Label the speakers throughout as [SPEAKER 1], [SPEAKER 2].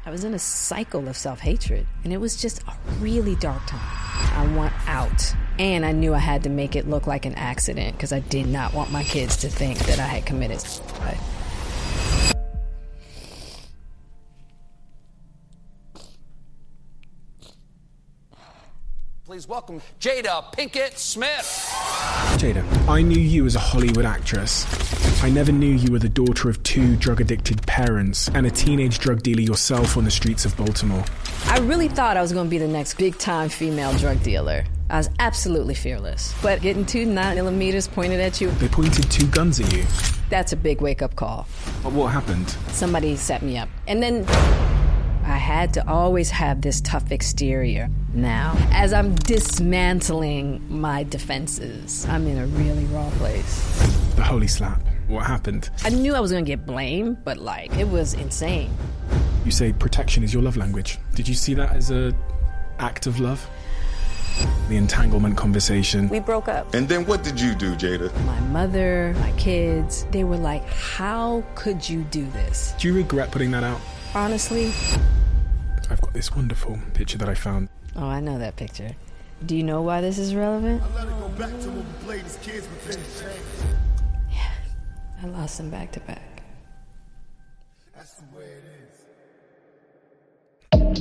[SPEAKER 1] I was in a cycle of self-hatred, and it was just a really dark time. I want out, and I knew I had to make it look like an accident because I did not want my kids to think that I had committed suicide.
[SPEAKER 2] Please welcome Jada Pinkett Smith.
[SPEAKER 3] Jada, I knew you as a Hollywood actress. I never knew you were the daughter of 2 drug-addicted parents and a teenage drug dealer yourself on the streets of Baltimore.
[SPEAKER 1] I really thought I was going to be the next big-time female drug dealer. I was absolutely fearless. But getting 2 9mm pointed at you...
[SPEAKER 3] They pointed 2 guns at you?
[SPEAKER 1] That's a big wake-up call.
[SPEAKER 3] But what happened?
[SPEAKER 1] Somebody set me up. And then... I had to always have this tough exterior. Now, as I'm dismantling my defenses, I'm in a really raw place.
[SPEAKER 3] The holy slap. What happened?
[SPEAKER 1] I knew I was going to get blamed, but, it was insane.
[SPEAKER 3] You say protection is your love language. Did you see that as an act of love? The entanglement conversation.
[SPEAKER 1] We broke up.
[SPEAKER 4] And then what did you do, Jada?
[SPEAKER 1] My mother, my kids, they were like, how could you do this?
[SPEAKER 3] Do you regret putting that out?
[SPEAKER 1] Honestly...
[SPEAKER 3] I've got this wonderful picture that I found.
[SPEAKER 1] Oh, I know that picture. Do you know why this is relevant?
[SPEAKER 5] I let it go back to when we played as kids within the chain.
[SPEAKER 1] Yeah, I lost them back to back.
[SPEAKER 5] That's the way it is.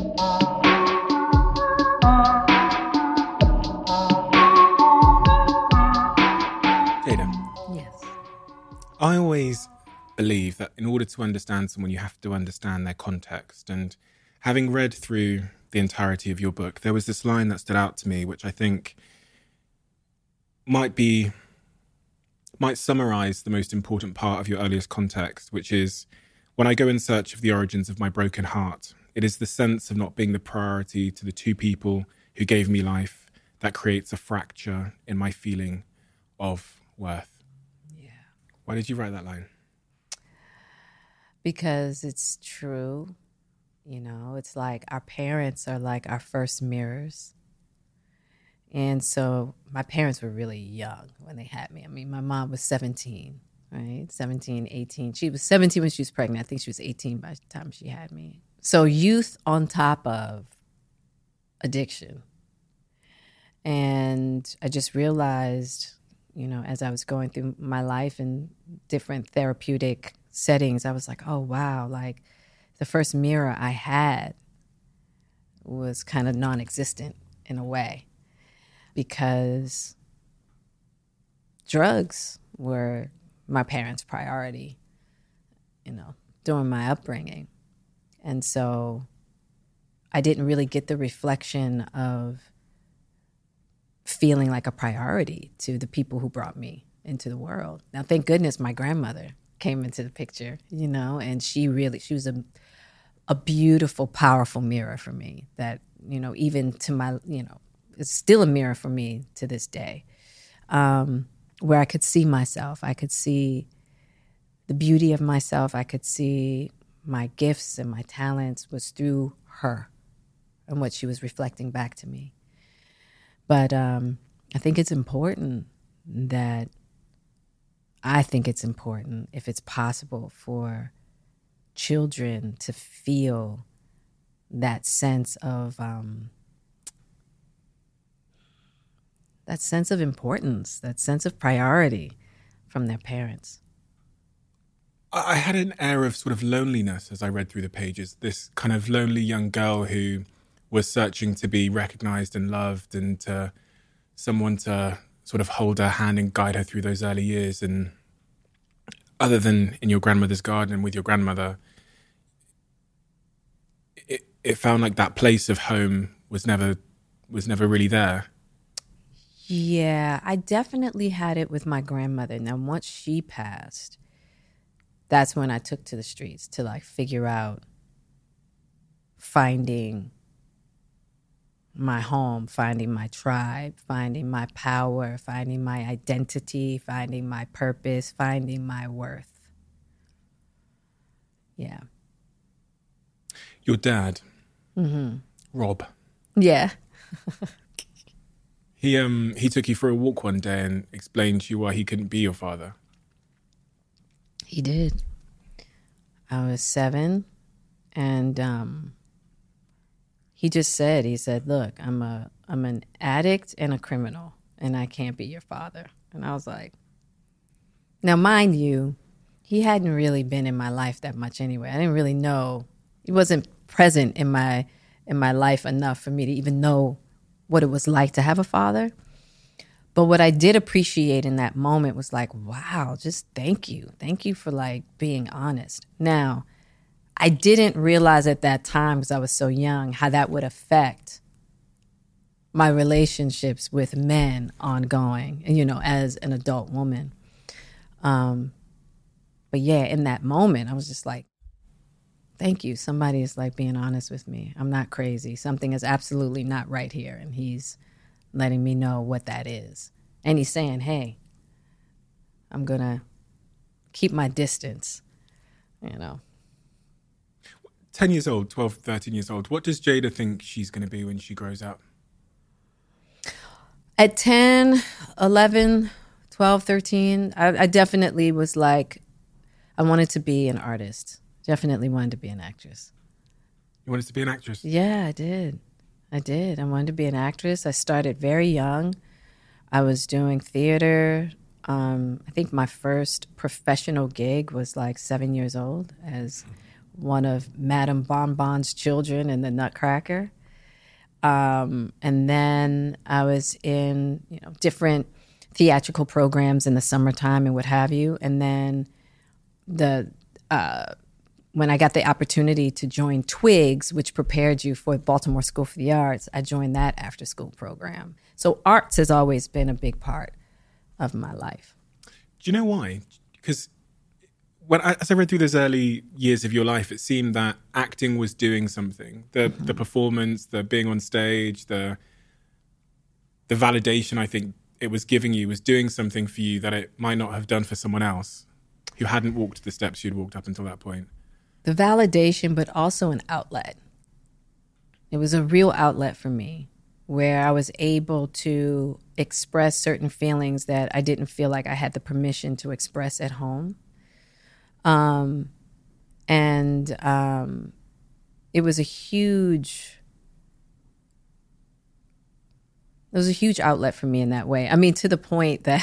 [SPEAKER 3] Jada.
[SPEAKER 1] Yes.
[SPEAKER 3] I always believe that in order to understand someone, you have to understand their context. And having read through the entirety of your book, there was this line that stood out to me, which I think might summarize the most important part of your earliest context, which is, when I go in search of the origins of my broken heart, it is the sense of not being the priority to the 2 people who gave me life that creates a fracture in my feeling of worth.
[SPEAKER 1] Yeah.
[SPEAKER 3] Why did you write that line?
[SPEAKER 1] Because it's true. You know, it's like our parents are like our first mirrors. And so my parents were really young when they had me. I mean, my mom was 17, right? 17, 18. She was 17 when she was pregnant. I think she was 18 by the time she had me. So youth on top of addiction. And I just realized, as I was going through my life in different therapeutic settings, I was like, oh, wow, the first mirror I had was kind of non-existent in a way, because drugs were my parents' priority, during my upbringing. And so I didn't really get the reflection of feeling like a priority to the people who brought me into the world. Now, thank goodness my grandmother came into the picture, and she was a beautiful, powerful mirror for me that, even to my, it's still a mirror for me to this day, where I could see myself. I could see the beauty of myself. I could see my gifts and my talents was through her and what she was reflecting back to me. But I think it's important if it's possible for children to feel that sense of importance, that sense of priority from their parents.
[SPEAKER 3] I had an air of sort of loneliness as I read through the pages, this kind of lonely young girl who was searching to be recognized and loved and to someone to sort of hold her hand and guide her through those early years. And other than in your grandmother's garden with your grandmother, it found like that place of home was never really there.
[SPEAKER 1] Yeah, I definitely had it with my grandmother. Now, once she passed, that's when I took to the streets to figure out finding my home, finding my tribe, finding my power, finding my identity, finding my purpose, finding my worth. Yeah.
[SPEAKER 3] Your dad, Rob.
[SPEAKER 1] Yeah.
[SPEAKER 3] He took you for a walk one day and explained to you why he couldn't be your father.
[SPEAKER 1] He did. I was 7, and he just said, he said, look, I'm an addict and a criminal, and I can't be your father. And I was like, now, mind you, he hadn't really been in my life that much anyway. I didn't really know. He wasn't present in my life enough for me to even know what it was like to have a father. But what I did appreciate in that moment was like, wow, just thank you. Thank you for like being honest. Now, I didn't realize at that time, because I was so young, how that would affect my relationships with men ongoing, you know, as an adult woman. But yeah, in that moment, I was just like, thank you. Somebody is like being honest with me. I'm not crazy. Something is absolutely not right here. And he's letting me know what that is. And he's saying, hey, I'm going to keep my distance, you know.
[SPEAKER 3] 10 years old, 12, 13 years old. What does Jada think she's going to be when she grows up?
[SPEAKER 1] At 10, 11, 12, 13, I definitely was like, I wanted to be an artist. Definitely wanted to be an actress.
[SPEAKER 3] You wanted to be an actress?
[SPEAKER 1] Yeah, I did. I wanted to be an actress. I started very young. I was doing theater. I think my first professional gig was like 7 years old as one of Madame Bonbon's children in The Nutcracker. And then I was in, you know, different theatrical programs in the summertime and what have you. And then when I got the opportunity to join Twigs, which prepared you for Baltimore School for the Arts, I joined that after school program. So arts has always been a big part of my life.
[SPEAKER 3] Do you know why? Because as I read through those early years of your life, it seemed that acting was doing something. The performance, the being on stage, the validation I think it was giving you was doing something for you that it might not have done for someone else who hadn't walked the steps you'd walked up until that point.
[SPEAKER 1] The validation, but also an outlet. It was a real outlet for me where I was able to express certain feelings that I didn't feel like I had the permission to express at home. It was a huge outlet for me in that way. I mean, to the point that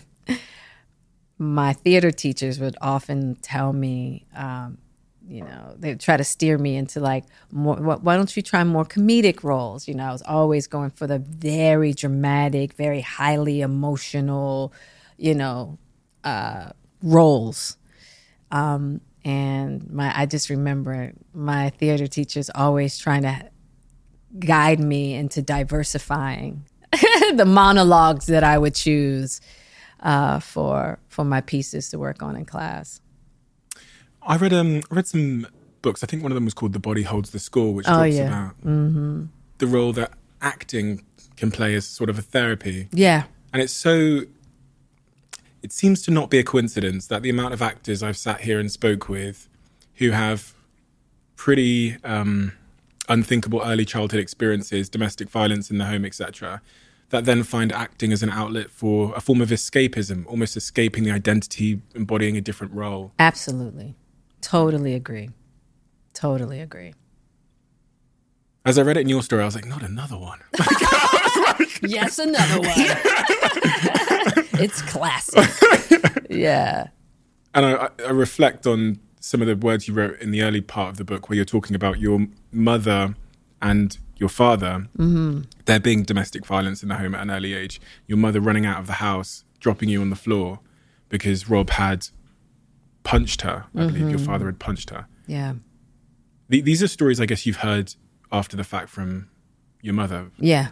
[SPEAKER 1] my theater teachers would often tell me, you know, they'd try to steer me into like, more, why don't you try more comedic roles? You know, I was always going for the very dramatic, very highly emotional, you know, roles. And I just remember my theater teachers always trying to guide me into diversifying the monologues that I would choose for my pieces to work on in class.
[SPEAKER 3] I read some books. I think one of them was called The Body Holds the Score, which talks about the role that acting can play as sort of a therapy.
[SPEAKER 1] Yeah.
[SPEAKER 3] And it seems to not be a coincidence that the amount of actors I've sat here and spoke with who have pretty unthinkable early childhood experiences, domestic violence in the home, etc., that then find acting as an outlet for a form of escapism, almost escaping the identity, embodying a different role.
[SPEAKER 1] Absolutely. Totally agree.
[SPEAKER 3] As I read it in your story, I was like, not another one.
[SPEAKER 1] Yes, another one. It's classic. Yeah. And
[SPEAKER 3] I reflect on some of the words you wrote in the early part of the book where you're talking about your mother and your father, there being domestic violence in the home at an early age, your mother running out of the house, dropping you on the floor because Rob had punched her. I believe your father had punched her.
[SPEAKER 1] Yeah.
[SPEAKER 3] These are stories I guess you've heard after the fact from your mother.
[SPEAKER 1] Yeah.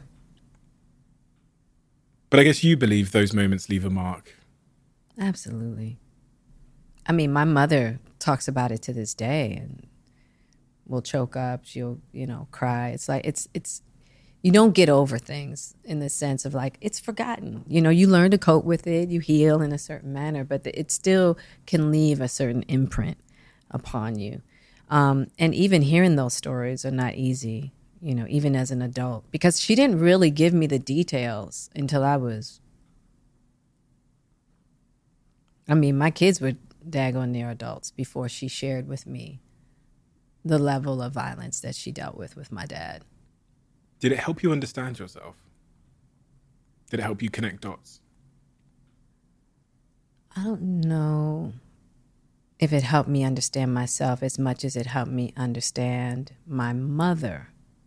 [SPEAKER 3] But I guess you believe those moments leave a mark.
[SPEAKER 1] Absolutely. I mean, my mother talks about it to this day and will choke up. She'll, you know, cry. It's like, it's you don't get over things in the sense of like, it's forgotten. You know, you learn to cope with it, you heal in a certain manner, but it still can leave a certain imprint upon you. And even hearing those stories are not easy, you know, even as an adult, because she didn't really give me the details until I was, I mean, my kids were daggone near adults before she shared with me the level of violence that she dealt with my dad.
[SPEAKER 3] Did it help you understand yourself? Did it help you connect dots?
[SPEAKER 1] I don't know if it helped me understand myself as much as it helped me understand my mother.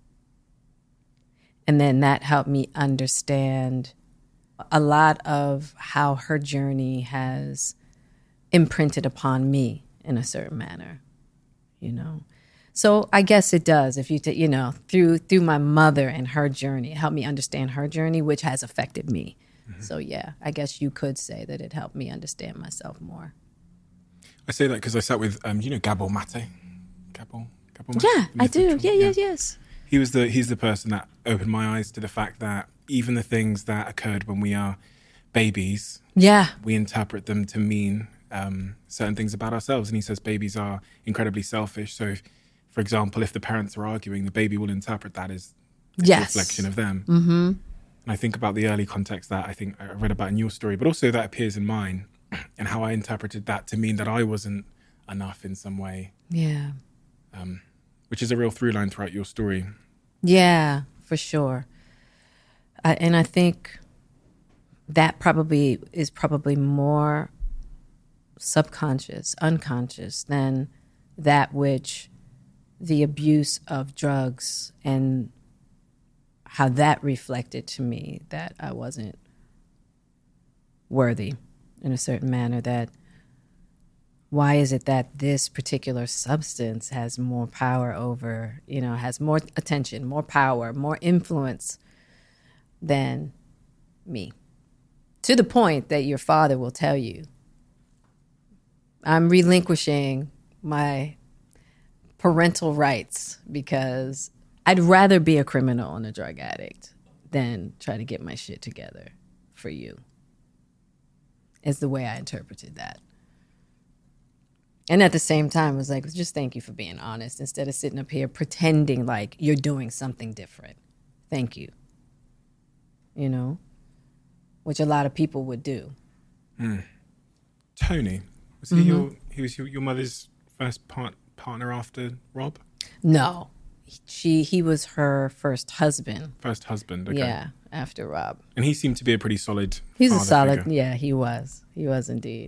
[SPEAKER 1] And then that helped me understand a lot of how her journey has imprinted upon me in a certain manner, you know. So I guess it does. If you, through my mother and her journey, it helped me understand her journey, which has affected me. Mm-hmm. So yeah, I guess you could say that it helped me understand myself more.
[SPEAKER 3] I say that because I sat with, Gabor Mate. Gabor Mate?
[SPEAKER 1] Yeah, I do. Yes.
[SPEAKER 3] He's the person that opened my eyes to the fact that even the things that occurred when we are babies, we interpret them to mean certain things about ourselves. And he says babies are incredibly selfish. So, for example, if the parents are arguing, the baby will interpret that as a reflection of them. Mm-hmm. And I think about the early context that I think I read about in your story, but also that appears in mine, and how I interpreted that to mean that I wasn't enough in some way.
[SPEAKER 1] Yeah.
[SPEAKER 3] Which is a real through line throughout your story.
[SPEAKER 1] Yeah, for sure. And I think that is probably more subconscious, unconscious than that which the abuse of drugs and how that reflected to me that I wasn't worthy in a certain manner. That why is it that this particular substance has more power over, has more attention, more power, more influence than me? To the point that your father will tell you, I'm relinquishing my parental rights because I'd rather be a criminal and a drug addict than try to get my shit together for you, is the way I interpreted that. And at the same time, I was like, just thank you for being honest instead of sitting up here pretending like you're doing something different. Thank you. Which a lot of people would do.
[SPEAKER 3] Tony, was he your mother's first partner after Rob?
[SPEAKER 1] No, he was her first husband.
[SPEAKER 3] First husband, okay.
[SPEAKER 1] Yeah, after Rob.
[SPEAKER 3] And he seemed to be a pretty solid
[SPEAKER 1] He's a
[SPEAKER 3] father
[SPEAKER 1] solid,
[SPEAKER 3] figure.
[SPEAKER 1] Yeah, he was. He was indeed.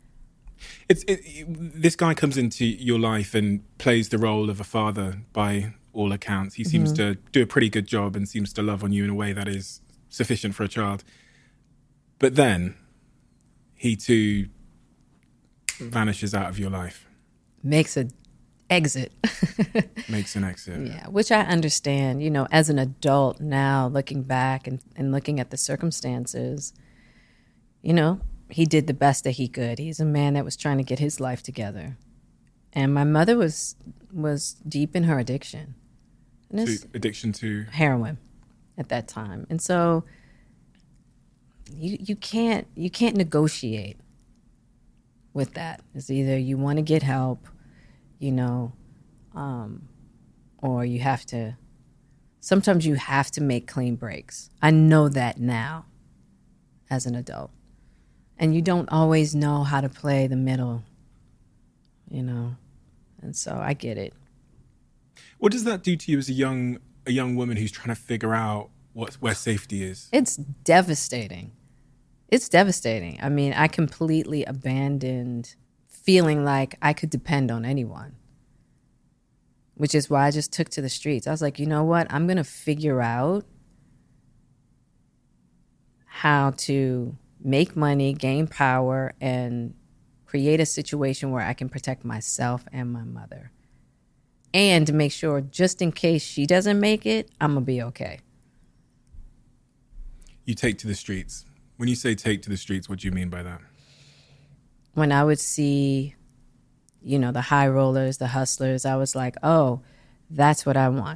[SPEAKER 3] This guy comes into your life and plays the role of a father by all accounts. He seems to do a pretty good job and seems to love on you in a way that is sufficient for a child. But then he too vanishes out of your life.
[SPEAKER 1] Makes an exit.
[SPEAKER 3] Makes an exit.
[SPEAKER 1] Yeah, which I understand, as an adult now, looking back and looking at the circumstances, he did the best that he could. He's a man that was trying to get his life together. And my mother was deep in her addiction.
[SPEAKER 3] Addiction to?
[SPEAKER 1] Heroin at that time. And so you can't negotiate with that. It's either you want to get help, or you have to, sometimes you have to make clean breaks. I know that now as an adult. And you don't always know how to play the middle, and so I get it.
[SPEAKER 3] What does that do to you as a young woman who's trying to figure out where safety is?
[SPEAKER 1] It's devastating. It's devastating. I mean, I completely abandoned feeling like I could depend on anyone, which is why I just took to the streets. I was like, you know what? I'm going to figure out how to make money, gain power, and create a situation where I can protect myself and my mother. And to make sure, just in case she doesn't make it, I'm going to be okay.
[SPEAKER 3] You take to the streets. When you say take to the streets, what do you mean by that?
[SPEAKER 1] When I would see, the high rollers, the hustlers, I was like, oh, that's what I want.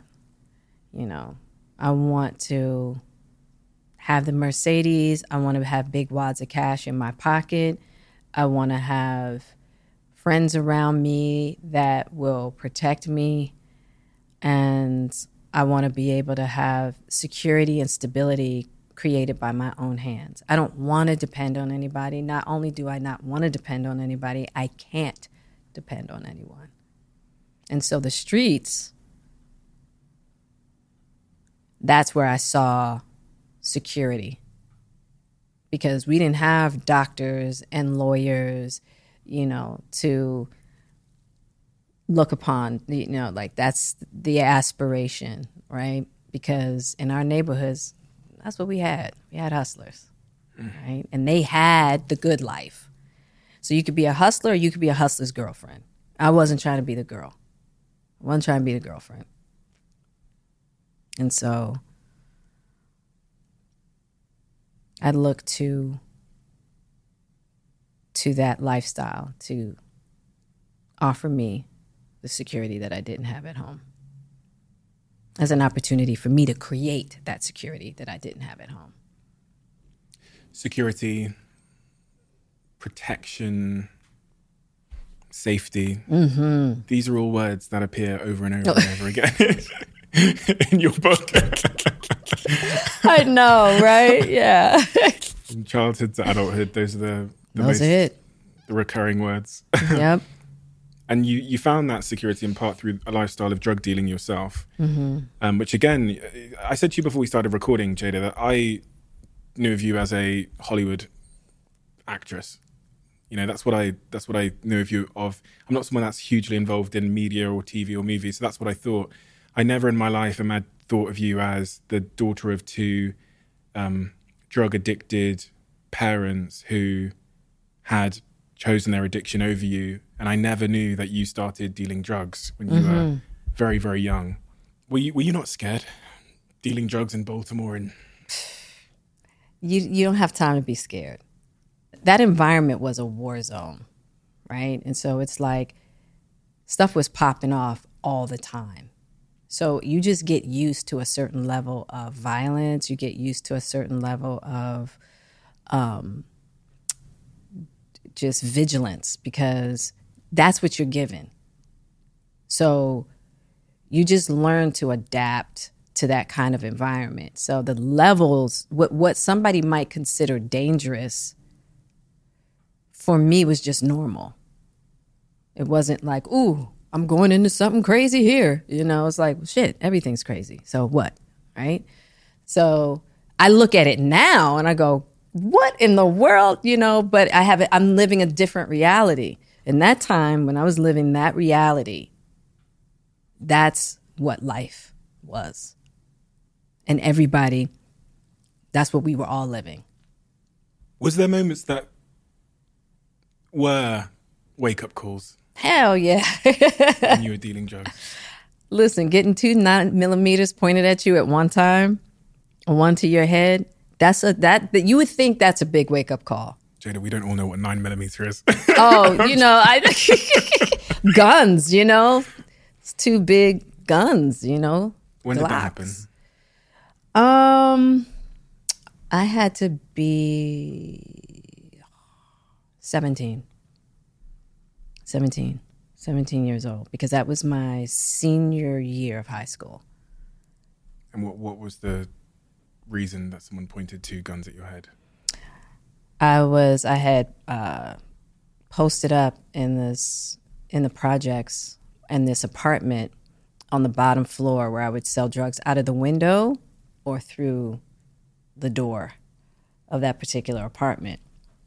[SPEAKER 1] I want to have the Mercedes. I want to have big wads of cash in my pocket. I want to have friends around me that will protect me. And I want to be able to have security and stability created by my own hands. I don't want to depend on anybody. Not only do I not want to depend on anybody, I can't depend on anyone. And so the streets that's where I saw security. Because we didn't have doctors and lawyers, to look upon, like that's the aspiration, right? Because in our neighborhoods, that's what we had. We had hustlers, right? And they had the good life. So you could be a hustler or you could be a hustler's girlfriend. I wasn't trying to be the girl. I wasn't trying to be the girlfriend. And so I look to that lifestyle to offer me the security that I didn't have at home, as an opportunity for me to create that security that I didn't have at home.
[SPEAKER 3] Security, protection, safety. These are all words that appear over and over and over again in your book.
[SPEAKER 1] I know, right? Yeah.
[SPEAKER 3] From childhood to adulthood, those are
[SPEAKER 1] the
[SPEAKER 3] recurring words.
[SPEAKER 1] Yep.
[SPEAKER 3] And you found that security in part through a lifestyle of drug dealing yourself, which again, I said to you before we started recording, Jada, that I knew of you as a Hollywood actress. That's what I knew of you of. I'm not someone that's hugely involved in media or TV or movies, so that's what I thought. I never in my life had thought of you as the daughter of two drug addicted parents who had chosen their addiction over you. And I never knew that you started dealing drugs when you were very, very young. Were you not scared dealing drugs in Baltimore? And
[SPEAKER 1] you don't have time to be scared. That environment was a war zone, right? And so it's like stuff was popping off all the time. So you just get used to a certain level of violence. You get used to a certain level of just vigilance, because that's what you're given. So you just learn to adapt to that kind of environment. So the levels, what somebody might consider dangerous, for me was just normal. It wasn't like, ooh, I'm going into something crazy here. It's like, well, shit, everything's crazy. So what, right? So I look at it now and I go, what in the world, but I'm living a different reality. In that time, when I was living that reality, that's what life was. And everybody, that's what we were all living.
[SPEAKER 3] Was there moments that were wake-up calls?
[SPEAKER 1] Hell yeah.
[SPEAKER 3] When you were dealing drugs?
[SPEAKER 1] Listen, getting 2 9mm pointed at you at one time, one to your head, that you would think that's a big wake-up call.
[SPEAKER 3] Jada, we don't all know what 9mm is.
[SPEAKER 1] Guns, it's 2 big guns,
[SPEAKER 3] When
[SPEAKER 1] Glocks.
[SPEAKER 3] did that happen?
[SPEAKER 1] I had to be 17 years old, because that was my senior year of high school.
[SPEAKER 3] And what was the reason that someone pointed 2 guns at your head?
[SPEAKER 1] I had posted up in the projects in this apartment on the bottom floor, where I would sell drugs out of the window or through the door of that particular apartment.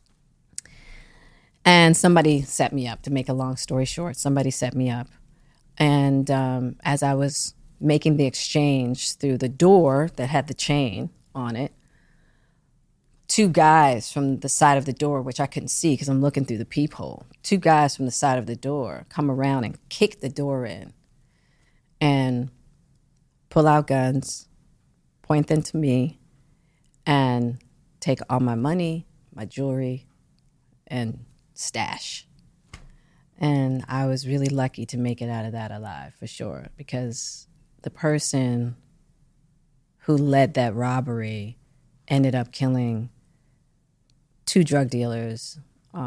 [SPEAKER 1] And somebody set me up, to make a long story short. Somebody set me up. And as I was making the exchange through the door that had the chain on it, 2 guys from the side of the door, which I couldn't see because I'm looking through the peephole, 2 guys from the side of the door come around and kick the door in and pull out guns, point them to me, and take all my money, my jewelry, and stash. And I was really lucky to make it out of that alive, for sure, because the person who led that robbery ended up killing 2 drug dealers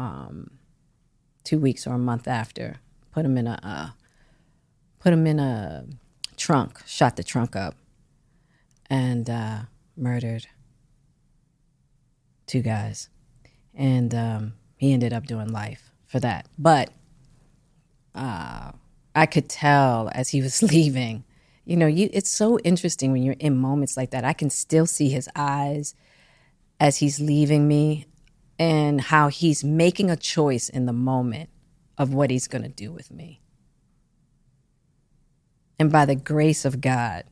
[SPEAKER 1] 2 weeks or a month after. Put them in a trunk, shot the trunk up, and murdered 2 guys. And he ended up doing life for that. But I could tell as he was leaving, You know, it's so interesting when you're in moments like that. I can still see his eyes as he's leaving me and how he's making a choice in the moment of what he's going to do with me. And by the grace of God,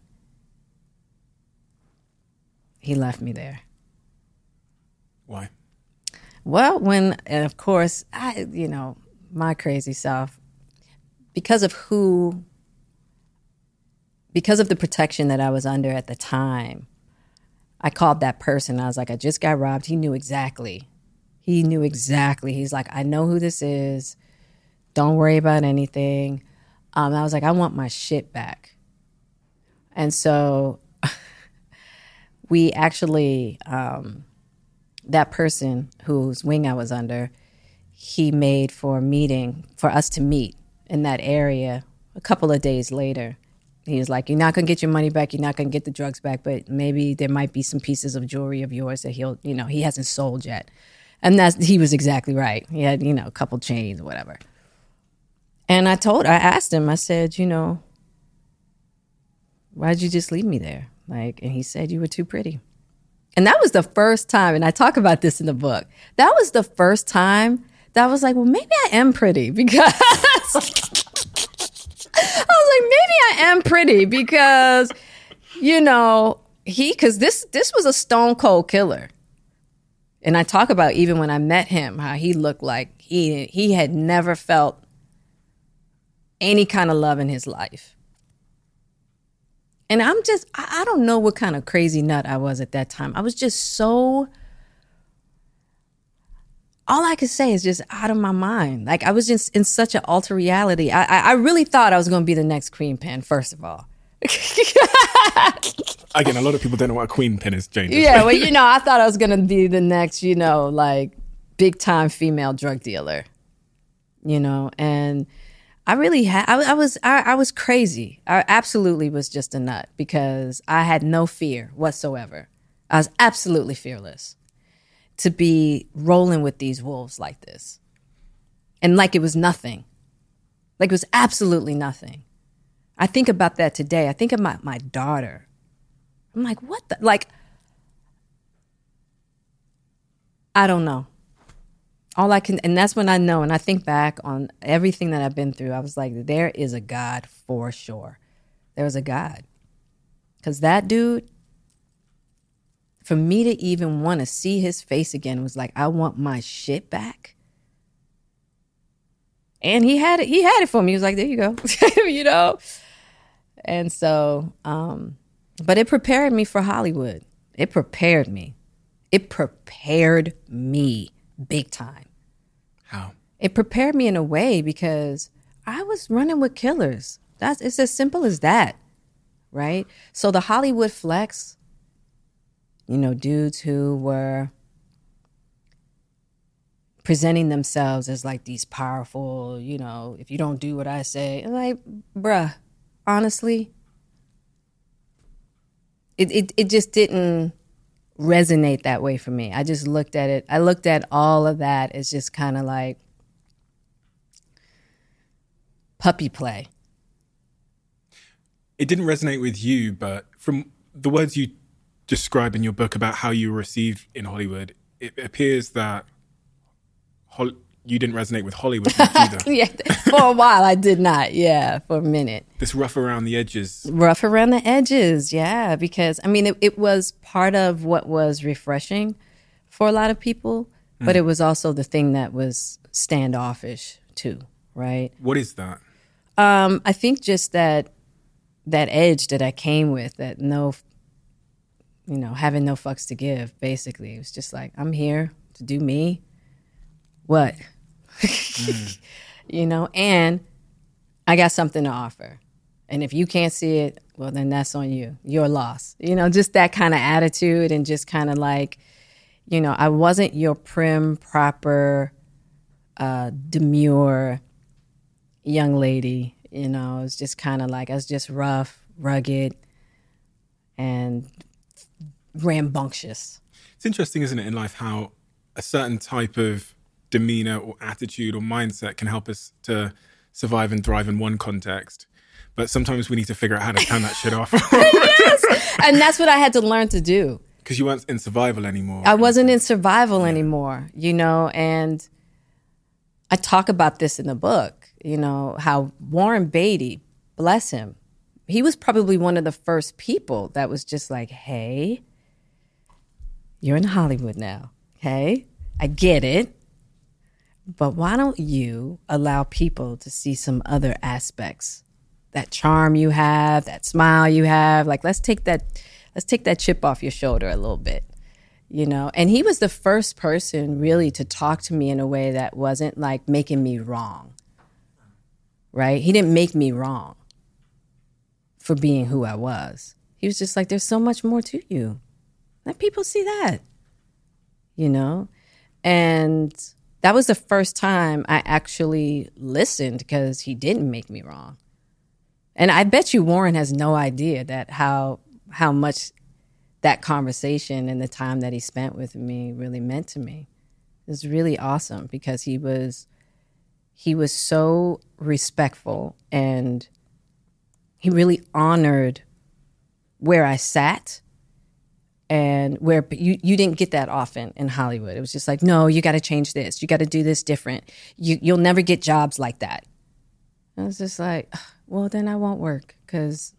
[SPEAKER 1] he left me there.
[SPEAKER 3] Why?
[SPEAKER 1] Well, and of course, my crazy self, because of the protection that I was under at the time, I called that person. I was like, I just got robbed. He knew exactly. He's like, I know who this is. Don't worry about anything. I was like, I want my shit back. And so we actually, that person whose wing I was under, he made for a meeting for us to meet in that area a couple of days later. He was like, you're not going to get your money back. You're not going to get the drugs back, but maybe there might be some pieces of jewelry of yours that he hasn't sold yet. And he was exactly right. He had, a couple chains or whatever. And I asked him, I said, why'd you just leave me there? And he said, you were too pretty. And that was the first time, and I talk about this in the book, that was the first time that I was like, well, maybe I am pretty because I was like, maybe I am pretty because, because this was a stone cold killer. And I talk about even when I met him, how he looked like he had never felt any kind of love in his life. And I don't know what kind of crazy nut I was at that time. I was just all I could say is just out of my mind. Like I was just in such an alter reality. I really thought I was going to be the next Queen Pen, first of all.
[SPEAKER 3] Again, a lot of people don't know what a queen pin is, Jane.
[SPEAKER 1] Yeah, well, I thought I was going to be the next, big time female drug dealer, and I really I was crazy. I absolutely was just a nut because I had no fear whatsoever. I was absolutely fearless to be rolling with these wolves like this. And like it was nothing. Like it was absolutely nothing. I think about that today. I think about my daughter. I'm like, what the? I don't know. All I can, and that's when I know, and I think back on everything that I've been through, I was like, there is a God for sure. There was a God. Because that dude, for me to even want to see his face again was like, I want my shit back. And he had it for me. He was like, there you go, And so, but it prepared me for Hollywood. It prepared me. It prepared me big time.
[SPEAKER 3] How?
[SPEAKER 1] It prepared me in a way because I was running with killers. It's as simple as that, right? So the Hollywood flex, dudes who were presenting themselves as like these powerful, if you don't do what I say, like, bruh, honestly, it just didn't resonate that way for me. I just looked at it. I looked at all of that as just kind of like puppy play.
[SPEAKER 3] It didn't resonate with you, but from the words you describe in your book about how you were received in Hollywood, it appears that you didn't resonate with Hollywood much either.
[SPEAKER 1] Yeah, for a while I did not. Yeah, for a minute.
[SPEAKER 3] This rough around the edges.
[SPEAKER 1] Rough around the edges, yeah. Because, it was part of what was refreshing for a lot of people, but it was also the thing that was standoffish too, right?
[SPEAKER 3] What is that?
[SPEAKER 1] I think just that edge that I came with, that having no fucks to give, basically. It was just like, I'm here to do me. What? And I got something to offer. And if you can't see it, well, then that's on you. Your loss. Just that kind of attitude and just kind of like, I wasn't your prim, proper, demure young lady. It was just kind of like, I was just rough, rugged, and rambunctious.
[SPEAKER 3] It's interesting, isn't it, in life, how a certain type of demeanor or attitude or mindset can help us to survive and thrive in one context, But sometimes we need to figure out how to turn that shit off.
[SPEAKER 1] Yes. And that's what I had to learn to do.
[SPEAKER 3] Because you weren't in survival anymore.
[SPEAKER 1] I wasn't in survival anymore, and I talk about this in the book, how Warren Beatty, bless him, he was probably one of the first people that was just like, hey, you're in Hollywood now, okay? I get it, but why don't you allow people to see some other aspects, that charm you have, that smile you have, like let's take that chip off your shoulder a little bit, And he was the first person really to talk to me in a way that wasn't like making me wrong, right? He didn't make me wrong for being who I was. He was just like, there's so much more to you. Let people see that, And that was the first time I actually listened because he didn't make me wrong. And I bet you Warren has no idea that how much that conversation and the time that he spent with me really meant to me. It was really awesome because he was so respectful, and he really honored where I sat, and where you didn't get that often in Hollywood. It was just like, no, you got to change this. You got to do this different. You'll never get jobs like that. I was just like, well, then I won't work because,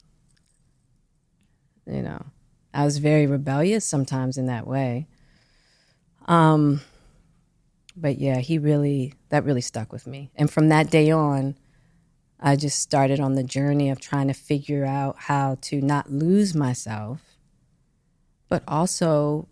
[SPEAKER 1] I was very rebellious sometimes in that way. But yeah, that really stuck with me. And from that day on, I just started on the journey of trying to figure out how to not lose myself, but also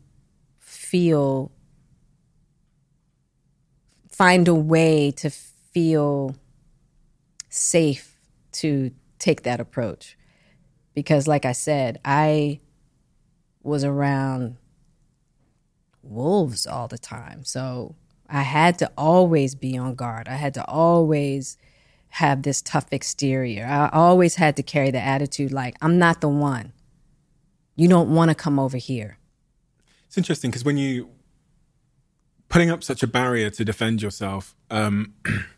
[SPEAKER 1] find a way to feel safe to take that approach. Because like I said, I was around wolves all the time. So I had to always be on guard. I had to always have this tough exterior. I always had to carry the attitude like, I'm not the one. You don't want to come over here.
[SPEAKER 3] It's interesting because when you putting up such a barrier to defend yourself can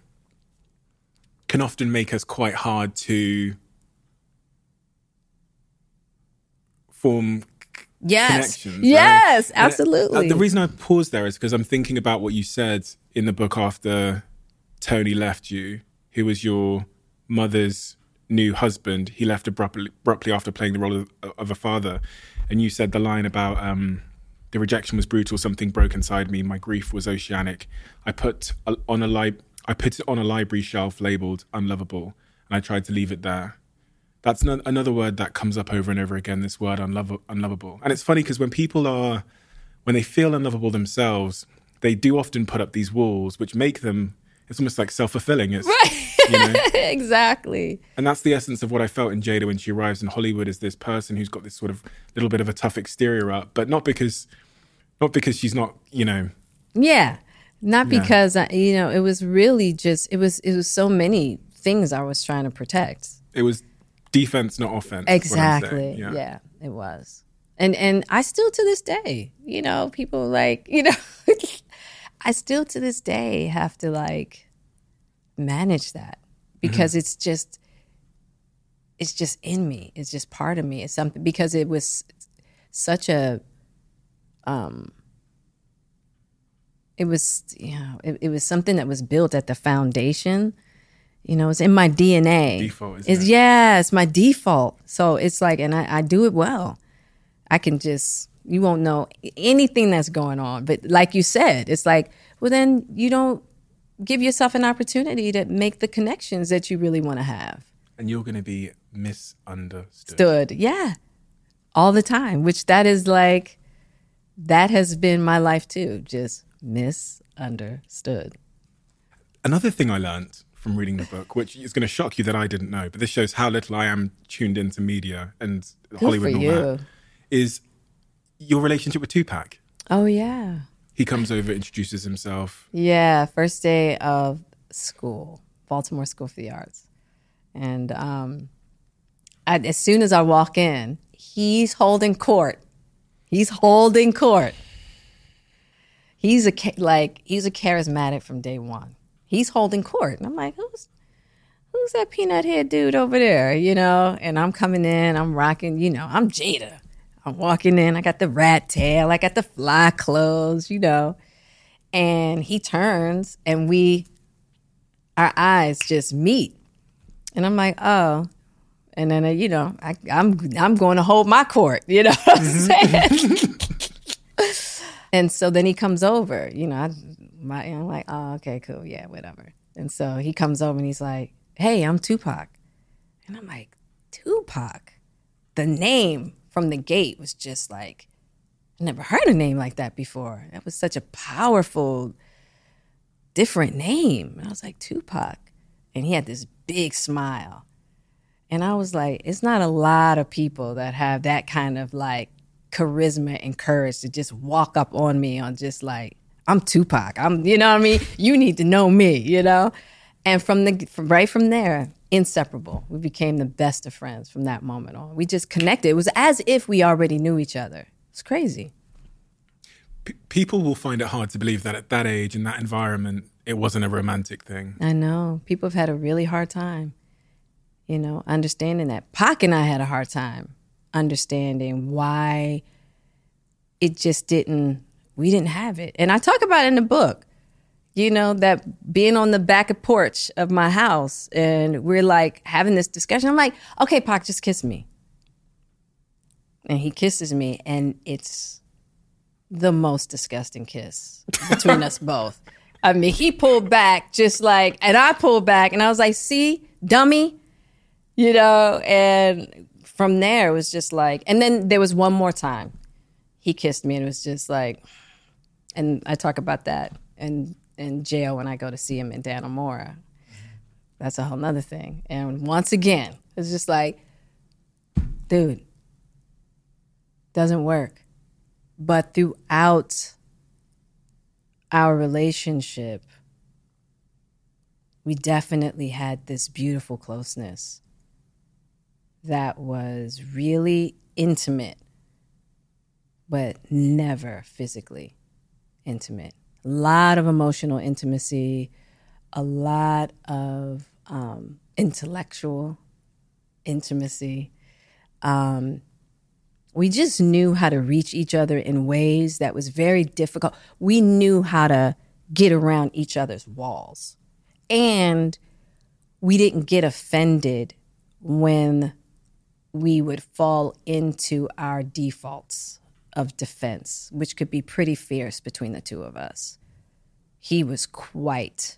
[SPEAKER 3] often make us quite hard to form connections.
[SPEAKER 1] Yes,
[SPEAKER 3] right?
[SPEAKER 1] absolutely.
[SPEAKER 3] The reason I paused there is because I'm thinking about what you said in the book after Tony left you, who was your mother's new husband. He left abruptly after playing the role of a father. And you said the line about the rejection was brutal, something broke inside me, my grief was oceanic. I put it on a library shelf labeled unlovable, and I tried to leave it there. That's another word that comes up over and over again, this word unlovable. And it's funny because when they feel unlovable themselves, they do often put up these walls, which make them, it's almost like self-fulfilling. It's,
[SPEAKER 1] right. Exactly.
[SPEAKER 3] And that's the essence of what I felt in Jada when she arrives in Hollywood, is this person who's got this sort of little bit of a tough exterior up, but not because she's not,
[SPEAKER 1] Yeah. Not because, it was really just, it was so many things I was trying to protect.
[SPEAKER 3] It was defense, not offense.
[SPEAKER 1] Exactly. Yeah, it was. And I still to this day, people like, I still to this day have to like manage that because it's just in me. It's just part of me. It's something, because it was such a, it was something that was built at the foundation. It's in my DNA.
[SPEAKER 3] Default, isn't it?
[SPEAKER 1] Yeah, it's my default. So it's like, and I do it well. I can just, you won't know anything that's going on. But like you said, it's like, well, then you don't give yourself an opportunity to make the connections that you really want to have.
[SPEAKER 3] And you're going to be misunderstood.
[SPEAKER 1] Yeah. All the time, which that is like, that has been my life too. Just misunderstood.
[SPEAKER 3] Another thing I learned from reading the book, which is going to shock you that I didn't know, but this shows how little I am tuned into media and Hollywood and all that, is your relationship with Tupac.
[SPEAKER 1] Oh, yeah.
[SPEAKER 3] He comes over, introduces himself.
[SPEAKER 1] Yeah, first day of school, Baltimore School for the Arts. And as soon as I walk in, he's holding court. He's charismatic from day one. He's holding court. And I'm like, who's who's that peanut head dude over there, you know? And I'm coming in, I'm rocking, you know, I'm Jada. I'm walking in, I got the rat tail, I got the fly clothes, you know. And he turns and our eyes just meet. And I'm like, oh. And then, you know, I'm going to hold my court, you know what I'm saying? And so then he comes over, you know, I'm like, oh, okay, cool, yeah, whatever. And so he comes over and he's like, hey, I'm Tupac. And I'm like, Tupac? The name from the gate was just like, I never heard a name like that before. That was such a powerful, different name. And I was like, Tupac. And he had this big smile. And I was like, it's not a lot of people that have that kind of like charisma and courage to just walk up on me on just like, I'm Tupac. You know what I mean? You need to know me, you know? And right from there, inseparable. We became the best of friends from that moment on. We just connected. It was as if we already knew each other. It's crazy.
[SPEAKER 3] People will find it hard to believe that at that age, in that environment, it wasn't a romantic thing.
[SPEAKER 1] I know. People have had a really hard time, you know, understanding that. Pac and I had a hard time understanding why it just we didn't have it. And I talk about it in the book. You know, that being on the back porch of my house and we're like having this discussion. I'm like, okay, Pac, just kiss me. And he kisses me and it's the most disgusting kiss between us both. I mean, he pulled back just like, and I pulled back and I was like, see, dummy, you know, and from there it was just like, and then there was one more time he kissed me and it was just like, and I talk about that in jail when I go to see him in Dannemora. That's a whole nother thing. And once again, it's just like, dude, doesn't work. But throughout our relationship, we definitely had this beautiful closeness that was really intimate, but never physically intimate. A lot of emotional intimacy, a lot of intellectual intimacy. We just knew how to reach each other in ways that was very difficult. We knew how to get around each other's walls. And we didn't get offended when we would fall into our defaults of defense, which could be pretty fierce between the two of us. He was quite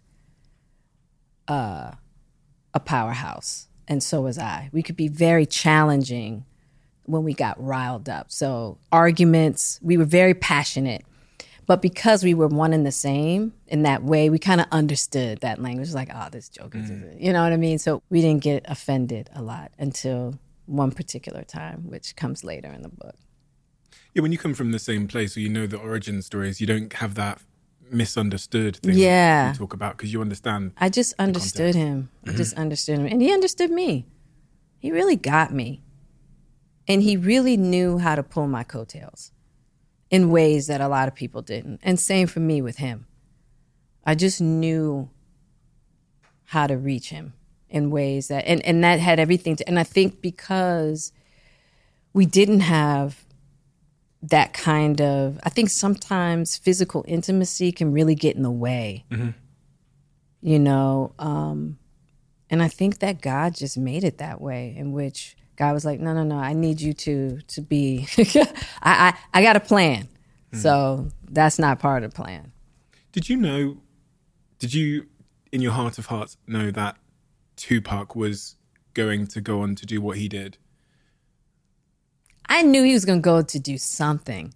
[SPEAKER 1] a powerhouse, and so was I. We could be very challenging when we got riled up. So arguments, we were very passionate. But because we were one and the same in that way, we kind of understood that language. Like, oh, this joke is, you know what I mean? So we didn't get offended a lot until one particular time, which comes later in the book.
[SPEAKER 3] Yeah, when you come from the same place or you know the origin stories, you don't have that misunderstood thing you talk about because you understand.
[SPEAKER 1] I just understood him. I just understood him. And he understood me. He really got me. And he really knew how to pull my coattails in ways that a lot of people didn't. And same for me with him. I just knew how to reach him in ways that, and that had everything to, and I think because we didn't have that kind of, I think sometimes physical intimacy can really get in the way, you know? And I think that God just made it that way, in which God was like, no, I need you to be, I got a plan. So that's not part of the plan. Did
[SPEAKER 3] you, in your heart of hearts, know that Tupac was going to go on to do what he did?
[SPEAKER 1] I knew he was going to go to do something.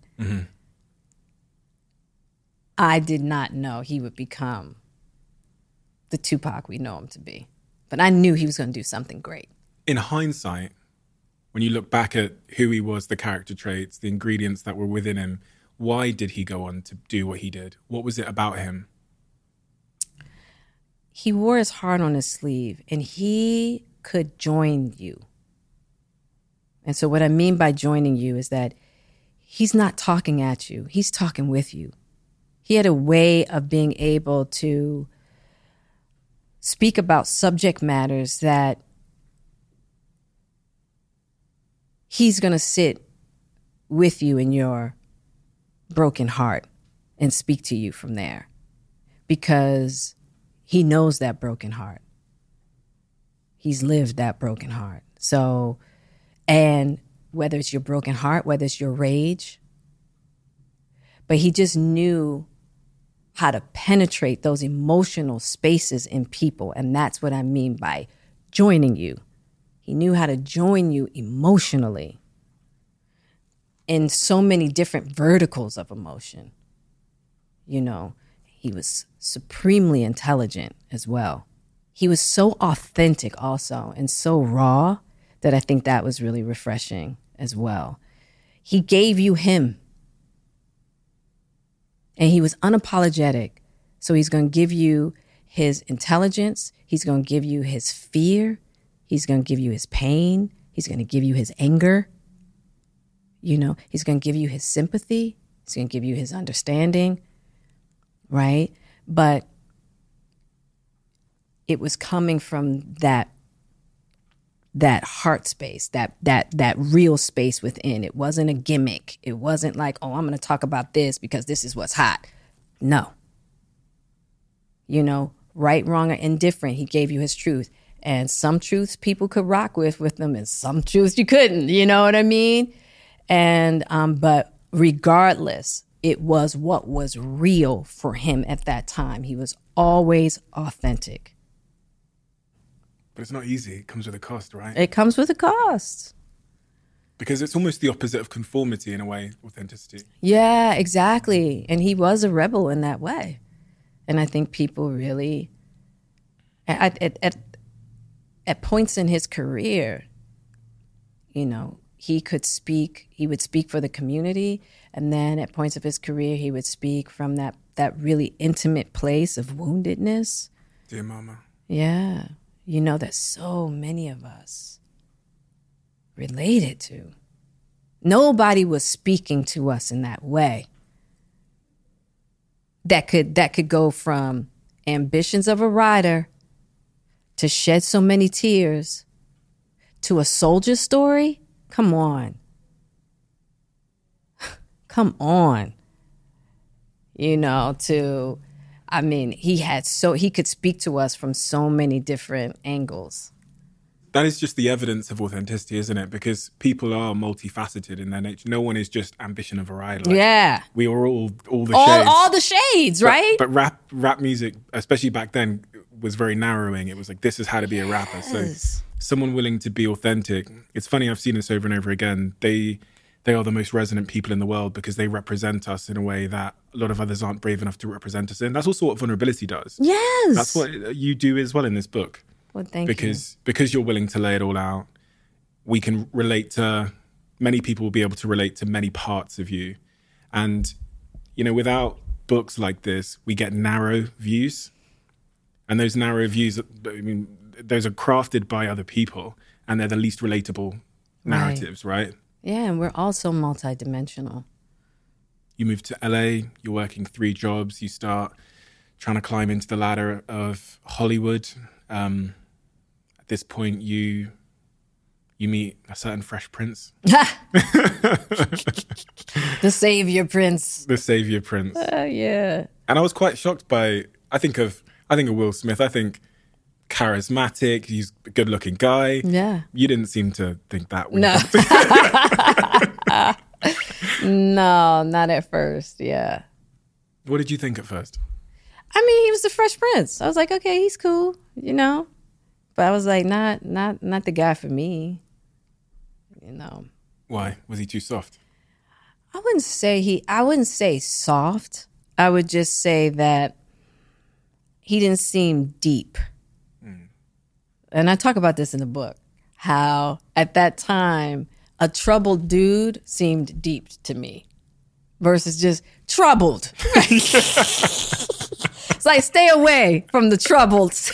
[SPEAKER 1] I did not know he would become the Tupac we know him to be. But I knew he was going to do something great.
[SPEAKER 3] In hindsight, when you look back at who he was, the character traits, the ingredients that were within him, why did he go on to do what he did? What was it about him?
[SPEAKER 1] He wore his heart on his sleeve, and he could join you. And so what I mean by joining you is that he's not talking at you. He's talking with you. He had a way of being able to speak about subject matters that he's going to sit with you in your broken heart and speak to you from there, because he knows that broken heart. He's lived that broken heart. So, and whether it's your broken heart, whether it's your rage, but he just knew how to penetrate those emotional spaces in people. And that's what I mean by joining you. He knew how to join you emotionally in so many different verticals of emotion. You know, he was supremely intelligent as well. He was so authentic also and so raw that I think that was really refreshing as well. He gave you him. And he was unapologetic. So he's going to give you his intelligence. He's going to give you his fear. He's going to give you his pain. He's going to give you his anger. You know, he's going to give you his sympathy. He's going to give you his understanding. Right? But it was coming from that heart space, that real space within. It wasn't a gimmick. It wasn't like, oh, I'm going to talk about this because this is what's hot. No. You know, right, wrong, or indifferent, he gave you his truth. And some truths people could rock with them, and some truths you couldn't. You know what I mean? And but regardless, it was what was real for him at that time. He was always authentic.
[SPEAKER 3] But it's not easy. It comes with a cost, right?
[SPEAKER 1] It comes with a cost.
[SPEAKER 3] Because it's almost the opposite of conformity in a way, authenticity.
[SPEAKER 1] Yeah, exactly. And he was a rebel in that way. And I think people really, at points in his career, you know, he would speak for the community. And then at points of his career, he would speak from that really intimate place of woundedness.
[SPEAKER 3] Dear Mama.
[SPEAKER 1] Yeah. You know, that so many of us related to. Nobody was speaking to us in that way. That could go from ambitions of a writer to shed so many tears to a soldier story. Come on. Come on. You know, he could speak to us from so many different angles.
[SPEAKER 3] That is just the evidence of authenticity, isn't it? Because people are multifaceted in their nature. No one is just ambition of a ride. Like,
[SPEAKER 1] yeah.
[SPEAKER 3] We are all the shades.
[SPEAKER 1] All the shades, right?
[SPEAKER 3] But rap music, especially back then, was very narrowing. It was like, this is how to be a rapper. So someone willing to be authentic. It's funny, I've seen this over and over again. They are the most resonant people in the world because they represent us in a way that a lot of others aren't brave enough to represent us in. That's also what vulnerability does.
[SPEAKER 1] Yes.
[SPEAKER 3] That's what you do as well in this book.
[SPEAKER 1] Well, thank you.
[SPEAKER 3] Because you're willing to lay it all out, we can relate to, many people will be able to relate to many parts of you. And, you know, without books like this, we get narrow views. And those narrow views, I mean, those are crafted by other people and they're the least relatable narratives, right?
[SPEAKER 1] Yeah, and we're also multidimensional.
[SPEAKER 3] You move to LA, you're working 3 jobs, you start trying to climb into the ladder of Hollywood. At this point, you meet a certain Fresh Prince.
[SPEAKER 1] The Savior Prince.
[SPEAKER 3] The Savior Prince.
[SPEAKER 1] Yeah.
[SPEAKER 3] And I was quite shocked by, I think of Will Smith. I think charismatic, he's a good-looking guy.
[SPEAKER 1] Yeah.
[SPEAKER 3] You didn't seem to think that.
[SPEAKER 1] No. No, not at first, yeah.
[SPEAKER 3] What did you think at first?
[SPEAKER 1] I mean, he was the Fresh Prince. I was like, okay, he's cool, you know? But I was like, not the guy for me, you know?
[SPEAKER 3] Why? Was he too soft?
[SPEAKER 1] I wouldn't say soft. I would just say that he didn't seem deep. And I talk about this in the book, how at that time, a troubled dude seemed deep to me versus just troubled. It's like, stay away from the troubles.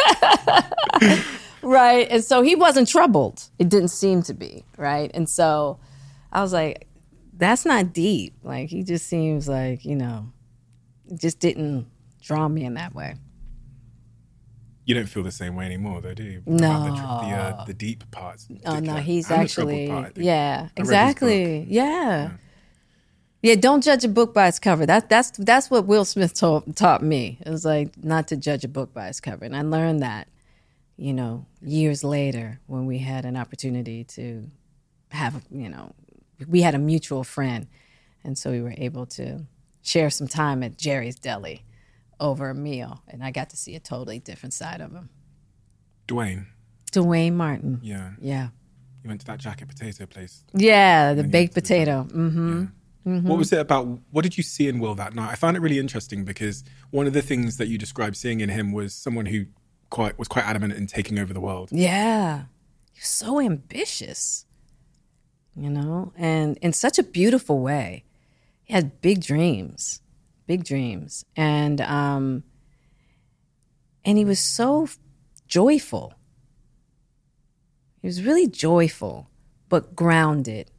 [SPEAKER 1] Right? And so he wasn't troubled. It didn't seem to be, right? And so I was like, that's not deep. Like, he just seems like, you know, it just didn't draw me in that way.
[SPEAKER 3] You don't feel the same way anymore, though, do you?
[SPEAKER 1] No.
[SPEAKER 3] About the deep parts. in
[SPEAKER 1] Oh no,
[SPEAKER 3] particular,
[SPEAKER 1] he's
[SPEAKER 3] and the troubled
[SPEAKER 1] actually
[SPEAKER 3] part, I think.
[SPEAKER 1] yeah,
[SPEAKER 3] I read his
[SPEAKER 1] exactly.
[SPEAKER 3] book.
[SPEAKER 1] Yeah. Don't judge a book by its cover. That's what Will Smith taught me. It was like not to judge a book by its cover, and I learned that, years later when we had an opportunity to have, we had a mutual friend, and so we were able to share some time at Jerry's Deli over a meal, and I got to see a totally different side of him. Dwayne Martin.
[SPEAKER 3] Yeah.
[SPEAKER 1] Yeah.
[SPEAKER 3] You went to that jacket potato place.
[SPEAKER 1] Yeah, the
[SPEAKER 3] And
[SPEAKER 1] baked
[SPEAKER 3] you-
[SPEAKER 1] potato. Mm-hmm.
[SPEAKER 3] Yeah. What was it about? What did you see in Will that night? I found it really interesting because one of the things that you described seeing in him was someone who was quite adamant in taking over the world.
[SPEAKER 1] Yeah. He was so ambitious, and in such a beautiful way. He had big dreams. And he was so joyful. He was really joyful, but grounded.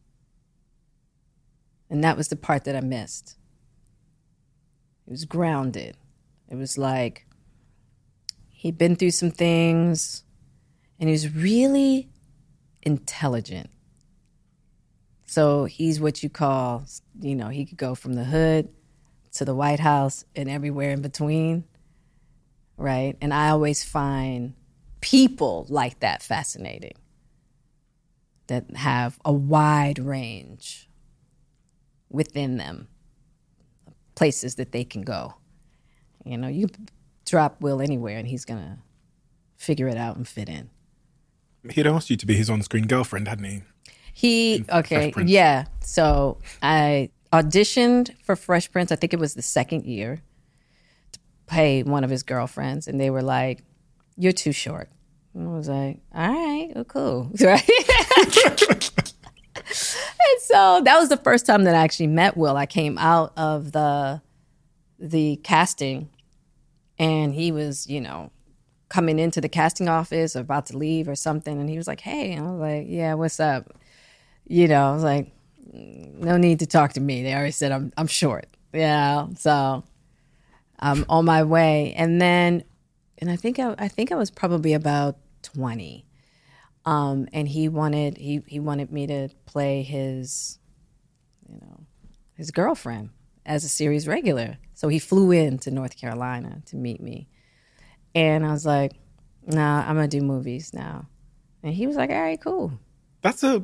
[SPEAKER 1] And that was the part that I missed. He was grounded. It was like he'd been through some things, and he was really intelligent. So he's what you call, he could go from the hood to the White House and everywhere in between, right? And I always find people like that fascinating, that have a wide range within them, places that they can go. You drop Will anywhere and he's going to figure it out and fit in.
[SPEAKER 3] He'd asked you to be his on-screen girlfriend, hadn't he?
[SPEAKER 1] Okay, yeah. So I auditioned for Fresh Prince, I think it was the second year, to play one of his girlfriends, and they were like, "You're too short." And I was like, "All right, well, cool." Right? And so that was the first time that I actually met Will. I came out of the casting, and he was, coming into the casting office or about to leave or something, and he was like, "Hey," and I was like, "Yeah, what's up?" I was like, "No need to talk to me. They already said I'm short." So I'm on my way, and I think I was probably about 20. And he wanted me to play his girlfriend as a series regular. So he flew in to North Carolina to meet me. And I was like, "Nah, I'm gonna do movies now." And he was like, "All right, cool."
[SPEAKER 3] That's a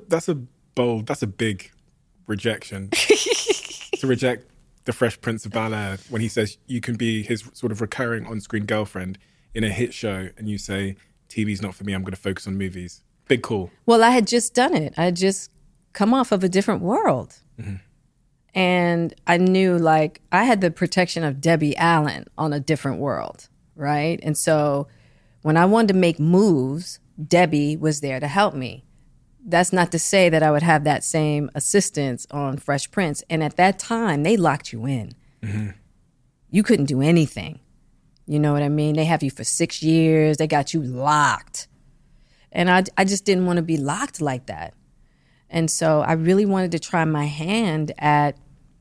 [SPEAKER 3] big rejection. To reject the Fresh Prince of Bel-Air when he says you can be his sort of recurring on-screen girlfriend in a hit show, and you say, "TV's not for me, I'm going to focus on movies." Big call.
[SPEAKER 1] Well, I had just done it. I had just come off of a different world. Mm-hmm. And I knew, like, I had the protection of Debbie Allen on a different world, right? And so when I wanted to make moves, Debbie was there to help me. That's not to say that I would have that same assistance on Fresh Prince. And at that time, they locked you in. Mm-hmm. You couldn't do anything. You know what I mean? They have you for 6 years. They got you locked. And I just didn't want to be locked like that. And so I really wanted to try my hand at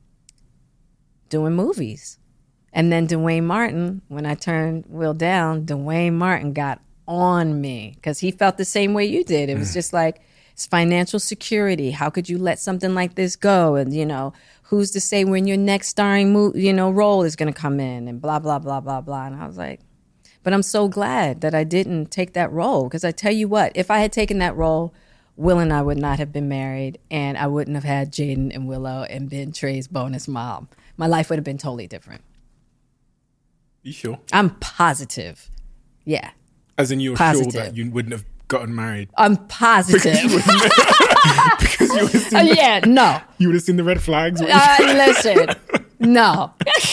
[SPEAKER 1] doing movies. And then Dwayne Martin, when I turned Will down, Dwayne Martin got on me because he felt the same way you did. It was just like, it's financial security. How could you let something like this go? And, who's to say when your next starring role is going to come in, and blah, blah, blah, blah, blah. And I was like, but I'm so glad that I didn't take that role, because I tell you what, if I had taken that role, Will and I would not have been married, and I wouldn't have had Jaden and Willow and been Trey's bonus mom. My life would have been totally different.
[SPEAKER 3] You sure?
[SPEAKER 1] I'm positive. Yeah.
[SPEAKER 3] As in, you're
[SPEAKER 1] Positive.
[SPEAKER 3] sure that you wouldn't have gotten married?
[SPEAKER 1] I'm positive.
[SPEAKER 3] Because you would have seen
[SPEAKER 1] Yeah, no.
[SPEAKER 3] you would have seen the red flags.
[SPEAKER 1] Listen, no.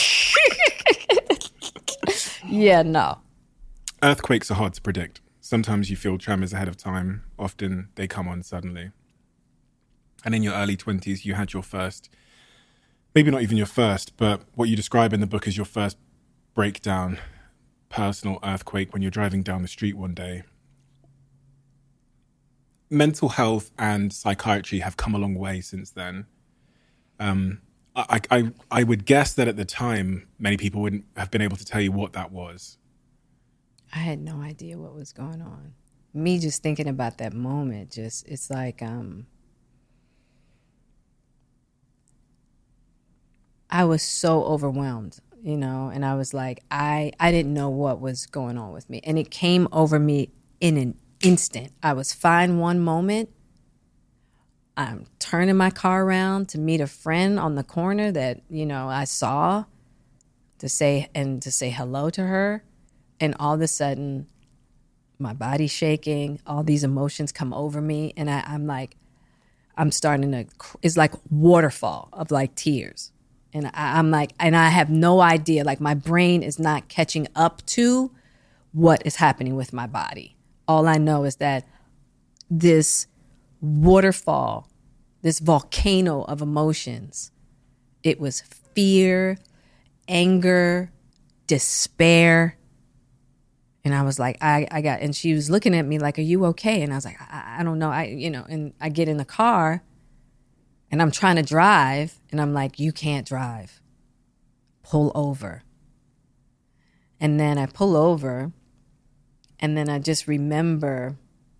[SPEAKER 1] Yeah, no.
[SPEAKER 3] Earthquakes are hard to predict. Sometimes you feel tremors ahead of time. Often they come on suddenly. And in your early 20s, you had your first, maybe not even your first, but what you describe in the book as your first breakdown, personal earthquake when you're driving down the street one day. Mental health and psychiatry have come a long way since then. I would guess that at the time, many people wouldn't have been able to tell you what that was.
[SPEAKER 1] I had no idea what was going on. Me just thinking about that moment, it's like I was so overwhelmed, and I was like, I didn't know what was going on with me. And it came over me in an instant. I was fine one moment. I'm turning my car around to meet a friend on the corner that, I saw to say hello to her. And all of a sudden, my body's shaking, all these emotions come over me. And I'm starting to, it's like waterfall of like tears. And I'm like, and I have no idea, like my brain is not catching up to what is happening with my body. All I know is that this waterfall, this volcano of emotions, it was fear, anger, despair. And I was like, and she was looking at me like, are you okay? And I was like, I don't know. And I get in the car and I'm trying to drive and I'm like, you can't drive. Pull over. And then I pull over and then I just remember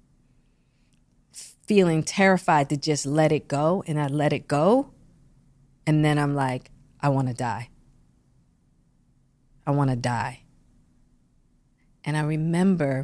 [SPEAKER 1] feeling terrified to just let it go. And I let it go. And then I'm like, I want to die. I want to die. And I remember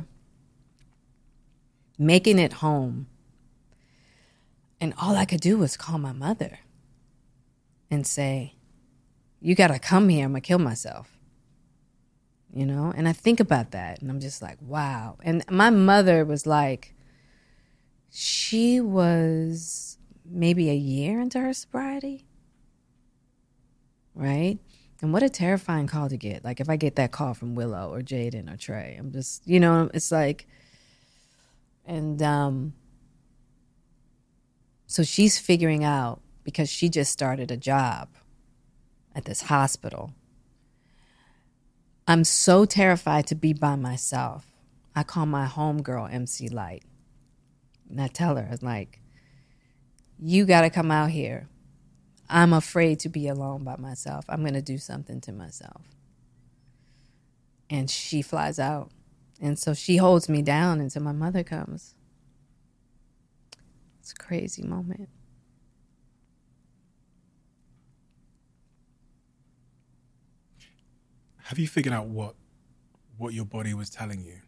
[SPEAKER 1] making it home. And all I could do was call my mother and say, you got to come here. I'm going to kill myself. And I think about that. And I'm just like, wow. And my mother was like, she was maybe a year into her sobriety. Right? And what a terrifying call to get. Like if I get that call from Willow or Jaden or Trey, I'm just, it's like, and so she's figuring out, because she just started a job at this hospital. I'm so terrified to be by myself. I call my homegirl MC Light. And I tell her, like, you got to come out here. I'm afraid to be alone by myself. I'm going to do something to myself. And she flies out. And so she holds me down until my mother comes. It's a crazy moment.
[SPEAKER 3] Have you figured out what your body was telling you?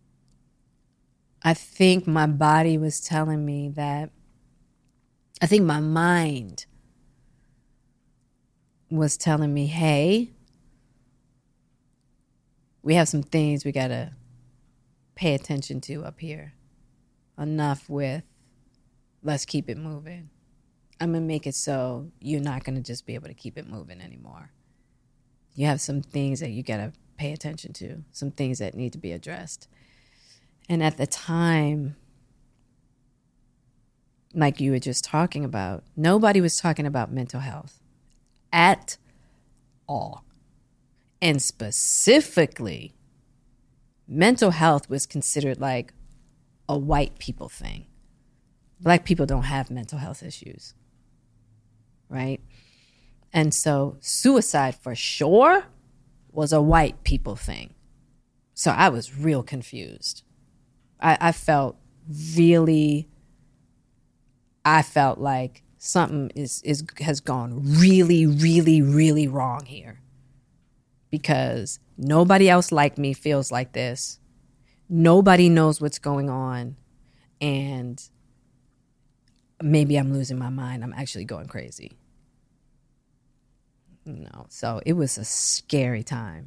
[SPEAKER 1] I think my body was telling me that, I think my mind was telling me, hey, we have some things we got to pay attention to up here. Enough with, let's keep it moving. I'm going to make it so you're not going to just be able to keep it moving anymore. You have some things that you got to pay attention to, some things that need to be addressed. And at the time, like you were just talking about, nobody was talking about mental health at all. And specifically, mental health was considered like a white people thing. Black people don't have mental health issues, right? And so suicide for sure was a white people thing. So I was real confused. I felt like something has gone really, really, really wrong here. Because nobody else like me feels like this. Nobody knows what's going on. And maybe I'm losing my mind. I'm actually going crazy. So it was a scary time.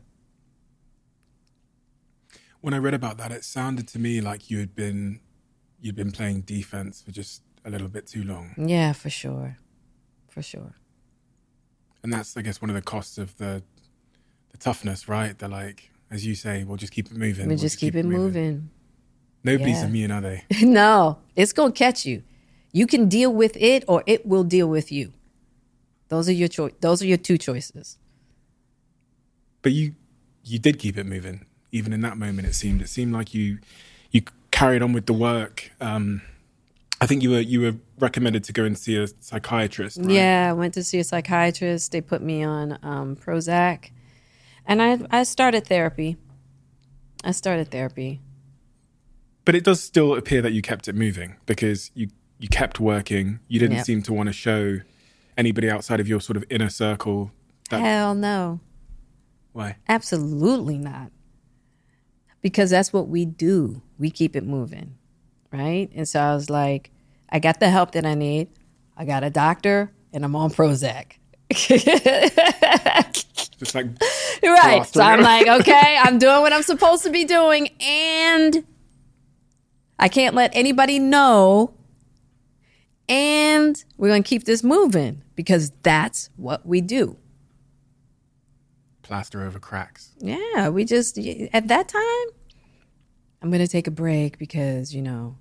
[SPEAKER 3] When I read about that, it sounded to me like you'd been playing defense for just a little bit too long.
[SPEAKER 1] Yeah, for sure. For sure.
[SPEAKER 3] And that's, I guess, one of the costs of the toughness, right? They're like, as you say, we'll just keep it moving.
[SPEAKER 1] We'll just keep it moving.
[SPEAKER 3] Nobody's immune, are they?
[SPEAKER 1] No, it's going to catch you. You can deal with it or it will deal with you. Those are your two choices.
[SPEAKER 3] But you did keep it moving. Even in that moment, it seemed like you carried on with the work. I think you were recommended to go and see a psychiatrist, right?
[SPEAKER 1] Yeah, I went to see a psychiatrist. They put me on Prozac. And I started therapy. I started therapy.
[SPEAKER 3] But it does still appear that you kept it moving because you kept working. You didn't
[SPEAKER 1] Yep.
[SPEAKER 3] seem to want to show anybody outside of your sort of inner circle.
[SPEAKER 1] Hell no.
[SPEAKER 3] Why?
[SPEAKER 1] Absolutely not. Because that's what we do. We keep it moving, right? And so I was like, I got the help that I need. I got a doctor, and I'm on Prozac.
[SPEAKER 3] Just like
[SPEAKER 1] Right. So I'm
[SPEAKER 3] through.
[SPEAKER 1] like, okay, I'm doing what I'm supposed to be doing, and I can't let anybody know. And we're going to keep this moving because that's what we do.
[SPEAKER 3] plaster over cracks.
[SPEAKER 1] Yeah, we just, at that time, I'm going to take a break because, you know,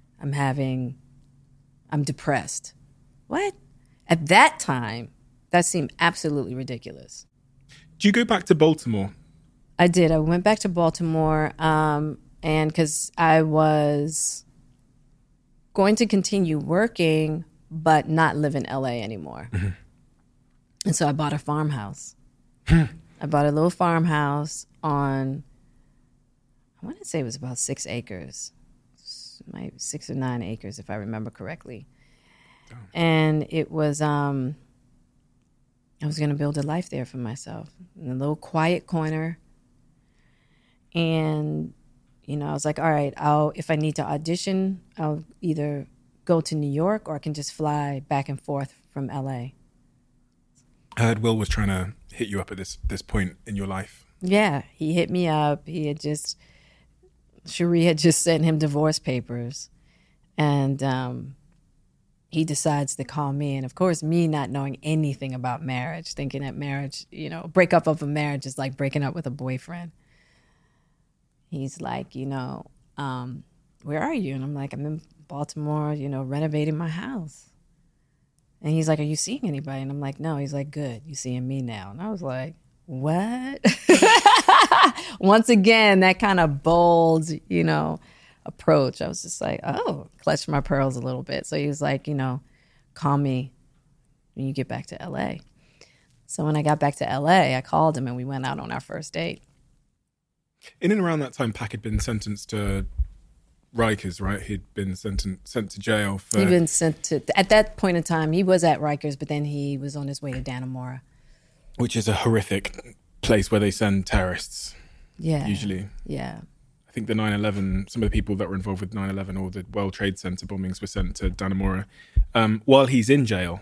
[SPEAKER 1] I'm depressed. What? At that time, that seemed absolutely ridiculous.
[SPEAKER 3] Do you go back to Baltimore?
[SPEAKER 1] I did. I went back to Baltimore, and because I was going to continue working, but not live in LA anymore.
[SPEAKER 3] Mm-hmm.
[SPEAKER 1] And so I bought a farmhouse. I bought a little farmhouse on, I want to say it was about 6 acres, maybe 6 or 9 acres, if I remember correctly. And it was, I was going to build a life there for myself in a little quiet corner. And, you know, I was like, all right, if I need to audition, I'll either go to New York or I can just fly back and forth from LA.
[SPEAKER 3] I heard Will was trying to hit you up at this point in your life.
[SPEAKER 1] Yeah, he hit me up. Cherie had just sent him divorce papers. And he decides to call me. And of course, me not knowing anything about marriage, thinking that marriage, you know, breakup of a marriage is like breaking up with a boyfriend. He's like, you know, where are you? And I'm like, I'm in Baltimore, you know, renovating my house. And he's like, are you seeing anybody? And I'm like, no. He's like, good. You seeing me now. And I was like, what? Once again, that kind of bold, you know, approach. I was just like, oh, clutched my pearls a little bit. So he was like, you know, call me when you get back to LA. So when I got back to LA, I called him and we went out on our first date.
[SPEAKER 3] In and around that time, Pac had been sentenced to Rikers, right? He'd been sent to jail for...
[SPEAKER 1] He'd been sent to, at that point in time, he was at Rikers, but then he was on his way to Dannemora.
[SPEAKER 3] Which is a horrific place where they send terrorists,
[SPEAKER 1] Yeah.
[SPEAKER 3] usually.
[SPEAKER 1] Yeah.
[SPEAKER 3] I think the 9/11, some of the people that were involved with 9/11 or the World Trade Center bombings were sent to Dannemora while he's in jail.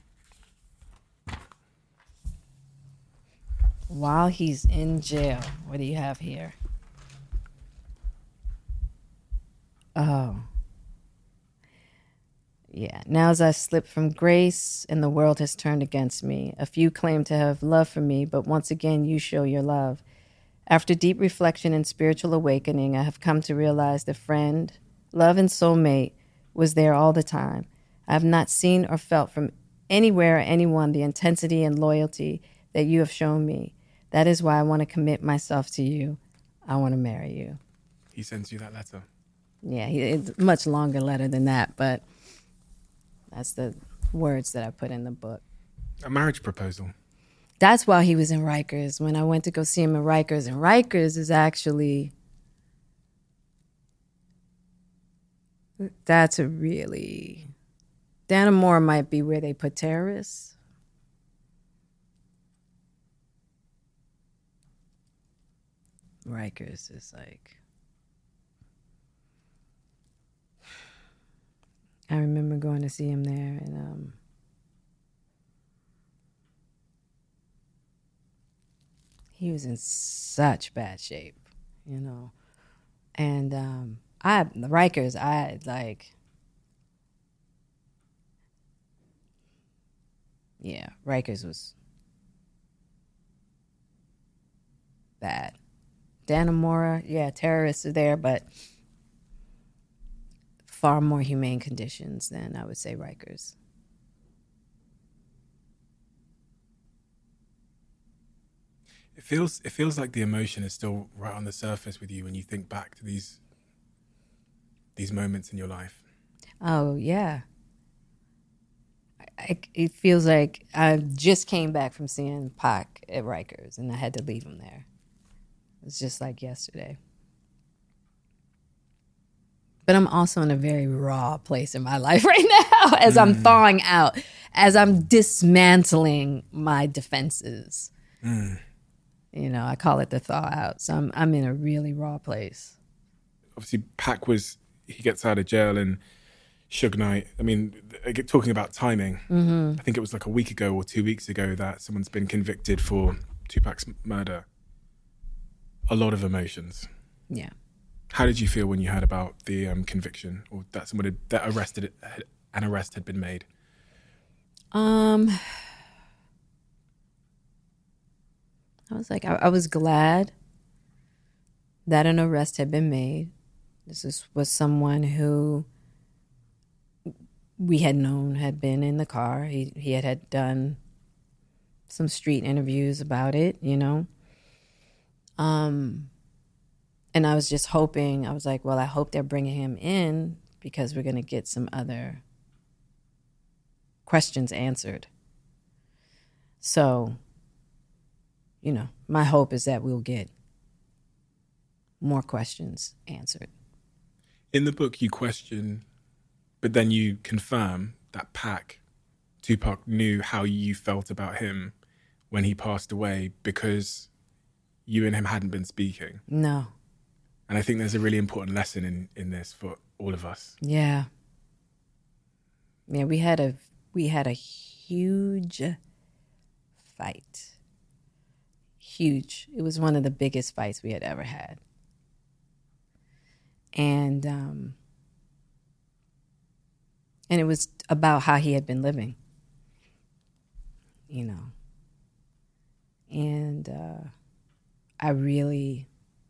[SPEAKER 1] While he's in jail, what do you have here? Oh. Yeah. Now as I slip from grace and the world has turned against me, a few claim to have love for me, but once again you show your love. After deep reflection and spiritual awakening, I have come to realize the friend, love, and soulmate was there all the time. I have not seen or felt from anywhere or anyone the intensity and loyalty that you have shown me. That is why I want to commit myself to you. I want to marry you.
[SPEAKER 3] He sends you that letter.
[SPEAKER 1] Yeah, it's a much longer letter than that, but that's the words that I put in the book.
[SPEAKER 3] A marriage proposal.
[SPEAKER 1] That's why he was in Rikers. When I went to go see him in Rikers, and Rikers is actually, that's a really, Dannemora might be where they put terrorists. Rikers is like, I remember going to see him there, and he was in such bad shape, you know. And Rikers, I like, yeah, Rikers was bad. Dannemora, yeah, terrorists are there, but far more humane conditions than I would say Rikers.
[SPEAKER 3] It feels like the emotion is still right on the surface with you when you think back to these moments in your life.
[SPEAKER 1] Oh, yeah. It feels like I just came back from seeing Pac at Rikers and I had to leave him there. It's just like yesterday. But I'm also in a very raw place in my life right now as I'm thawing out, as I'm dismantling my defenses. You know, I call it the thaw out. So I'm in a really raw place.
[SPEAKER 3] Obviously, he gets out of jail, and Suge Knight, I mean, talking about timing, I think it was like a week ago or 2 weeks ago that someone's been convicted for Tupac's murder. A lot of emotions.
[SPEAKER 1] Yeah.
[SPEAKER 3] How did you feel when you heard about the conviction, or that an arrest had been made?
[SPEAKER 1] I was like, I was glad that an arrest had been made. Was someone who we had known had been in the car. He had done some street interviews about it, you know. And I was just hoping, I was like, well, I hope they're bringing him in because we're going to get some other questions answered. So, you know, my hope is that we'll get more questions answered.
[SPEAKER 3] In the book, you question, but then you confirm that Tupac knew how you felt about him when he passed away because you and him hadn't been speaking.
[SPEAKER 1] No.
[SPEAKER 3] And I think there's a really important lesson in this for all of us.
[SPEAKER 1] Yeah. Yeah, we had a huge fight. Huge. It was one of the biggest fights we had ever had. And it was about how he had been living. You know. And I really,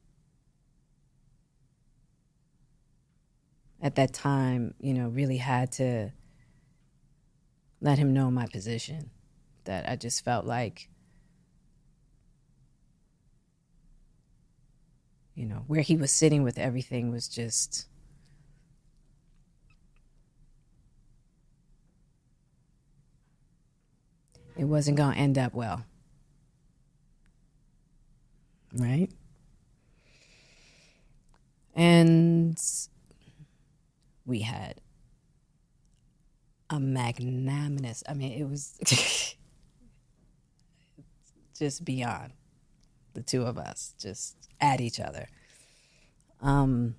[SPEAKER 1] at that time, you know, really had to let him know my position, that I just felt like, you know, where he was sitting with everything was just, it wasn't going to end up well. Right? And we had a magnanimous, I mean, it was just beyond the two of us, just at each other. And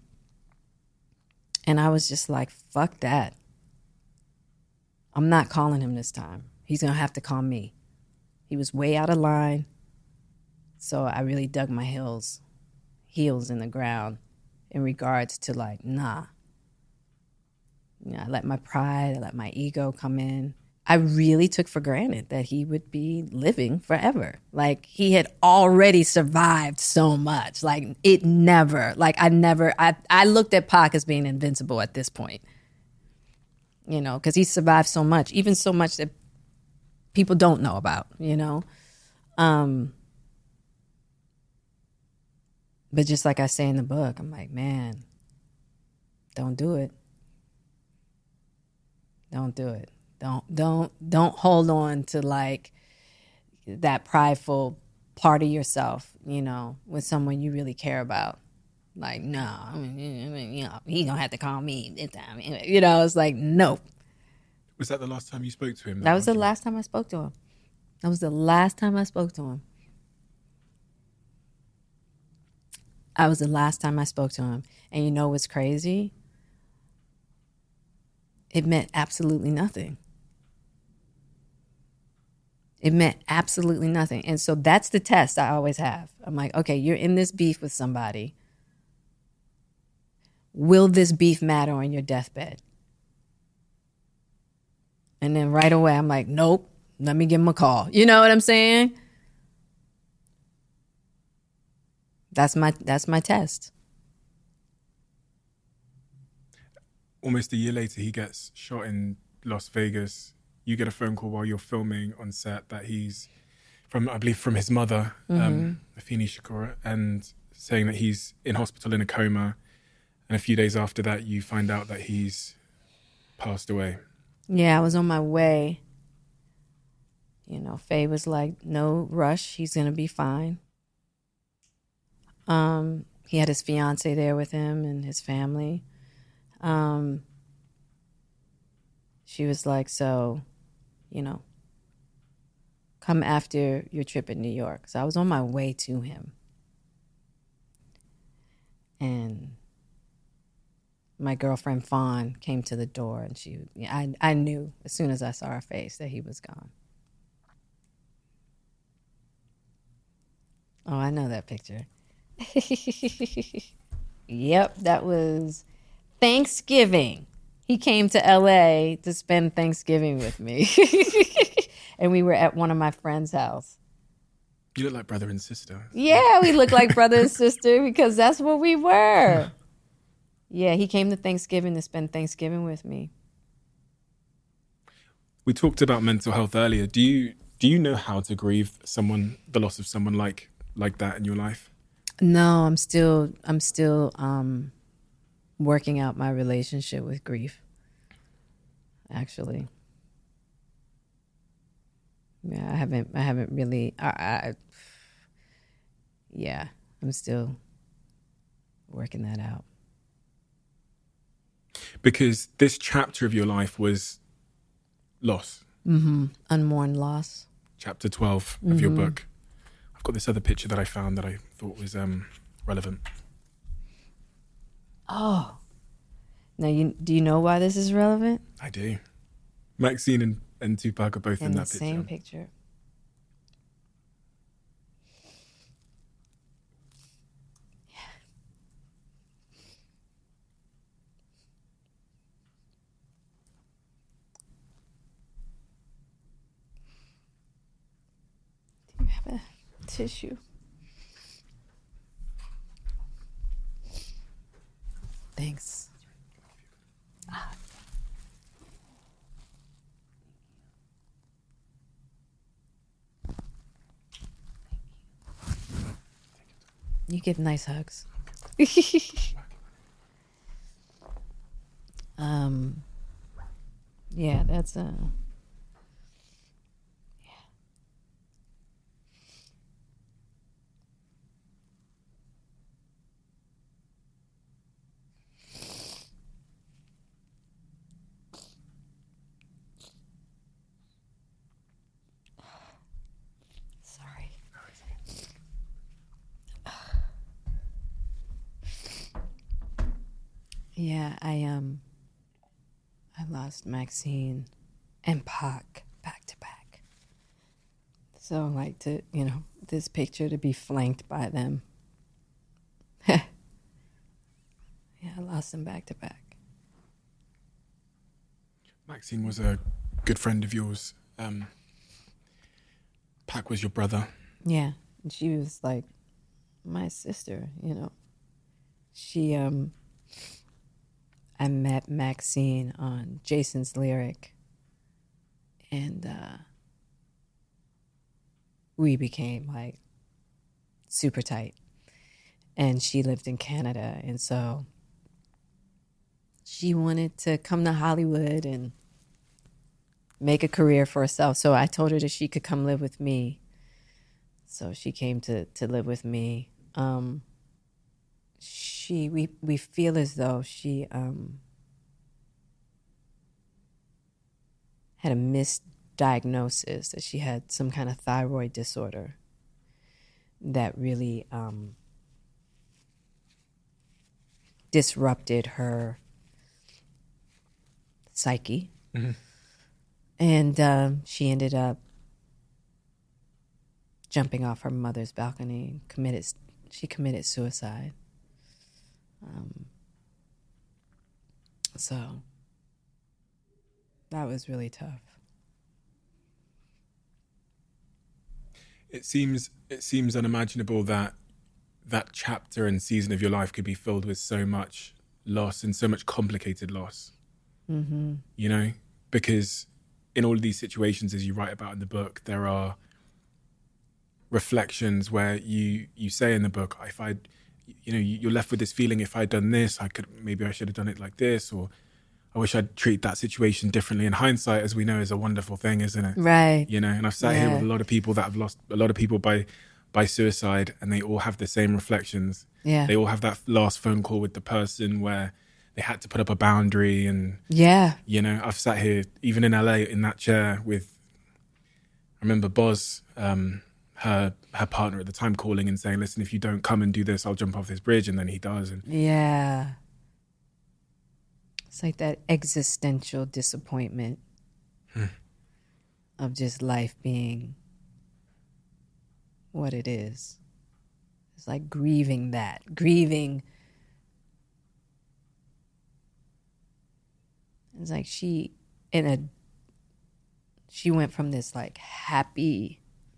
[SPEAKER 1] I was just like, fuck that. I'm not calling him this time. He's going to have to call me. He was way out of line. So I really dug my heels in the ground in regards to like, nah. You know, I let my pride, I let my ego come in. I really took for granted that he would be living forever. Like he had already survived so much. Like it never, like I looked at Pac as being invincible at this point. You know, because he survived so much, even so much that people don't know about, you know. But just like I say in the book, I'm like, man, don't do it. Don't do it. Don't hold on to like that prideful part of yourself, you know, with someone you really care about. Like, no, I mean, you know, he gonna have to call me this time. You know, it's like, no.
[SPEAKER 3] Was that the last time you spoke to him?
[SPEAKER 1] That was the last time I spoke to him. That was the last time I spoke to him. That was the last time I spoke to him. And you know what's crazy? It meant absolutely nothing. It meant absolutely nothing. And so that's the test I always have. I'm like, okay, you're in this beef with somebody. Will this beef matter on your deathbed? And then right away, I'm like, nope, let me give him a call. You know what I'm saying? That's my test.
[SPEAKER 3] Almost a year later, he gets shot in Las Vegas. You get a phone call while you're filming on set that he's I believe from his mother, Afeni Shakura, and saying that he's in hospital in a coma. And a few days after that, you find out that he's passed away.
[SPEAKER 1] Yeah, I was on my way. You know, Faye was like, no rush. He's going to be fine. He had his fiance there with him and his family. She was like, so, come after your trip in New York. So I was on my way to him. And my girlfriend Fawn came to the door, and I knew as soon as I saw her face that he was gone. Oh, I know that picture. Yep, that was Thanksgiving. He came to LA to spend Thanksgiving with me. And we were at one of my friend's house.
[SPEAKER 3] You look like brother and sister.
[SPEAKER 1] Yeah, we look like brother and sister because that's what we were. Yeah, he came to Thanksgiving to spend Thanksgiving with me.
[SPEAKER 3] We talked about mental health earlier. Do you know how to grieve the loss of someone like that in your life?
[SPEAKER 1] No, I'm still working out my relationship with grief. Actually, yeah, I haven't really. Yeah, I'm still working that out.
[SPEAKER 3] Because this chapter of your life was loss.
[SPEAKER 1] Mm-hmm. Unmourned loss.
[SPEAKER 3] Chapter 12 of your book. I've got this other picture that I found that I thought was relevant.
[SPEAKER 1] Oh. Now, do you know why this is relevant?
[SPEAKER 3] I do. Maxine and Tupac are both in that picture.
[SPEAKER 1] Same picture. Do you have a tissue? Thanks. You give nice hugs. Yeah, that's yeah. Sorry. Yeah, I lost Maxine and Pac back to back. So like this picture to be flanked by them. Yeah, I lost them back to back.
[SPEAKER 3] Maxine was a good friend of yours. Pac was your brother.
[SPEAKER 1] Yeah, and she was like my sister, She I met Maxine on Jason's Lyric, and we became like super tight. And she lived in Canada, and so she wanted to come to Hollywood and make a career for herself. So I told her that she could come live with me. So she came to live with me. We feel as though she had a misdiagnosis, that she had some kind of thyroid disorder that really disrupted her psyche. Mm-hmm. And she ended up jumping off her mother's balcony and committed suicide. So that was really tough.
[SPEAKER 3] It seems unimaginable that chapter and season of your life could be filled with so much loss and so much complicated loss. Mm-hmm. Because in all of these situations, as you write about in the book, there are reflections where you say in the book, you're left with this feeling, if I'd done this, maybe I should have done it like this, or I wish I'd treat that situation differently. And hindsight, as we know, is a wonderful thing, isn't it?
[SPEAKER 1] Right.
[SPEAKER 3] And I've sat here with a lot of people that have lost a lot of people by suicide, and they all have the same reflections.
[SPEAKER 1] Yeah.
[SPEAKER 3] They all have that last phone call with the person where they had to put up a boundary. And,
[SPEAKER 1] Yeah.
[SPEAKER 3] you know, I've sat here, even in LA, in that chair with, I remember Boz, her partner at the time, calling and saying, listen, if you don't come and do this, I'll jump off this bridge. And then he does. And
[SPEAKER 1] Yeah. It's like that existential disappointment of just life being what it is. It's like grieving that. Grieving. It's like she went from this like happy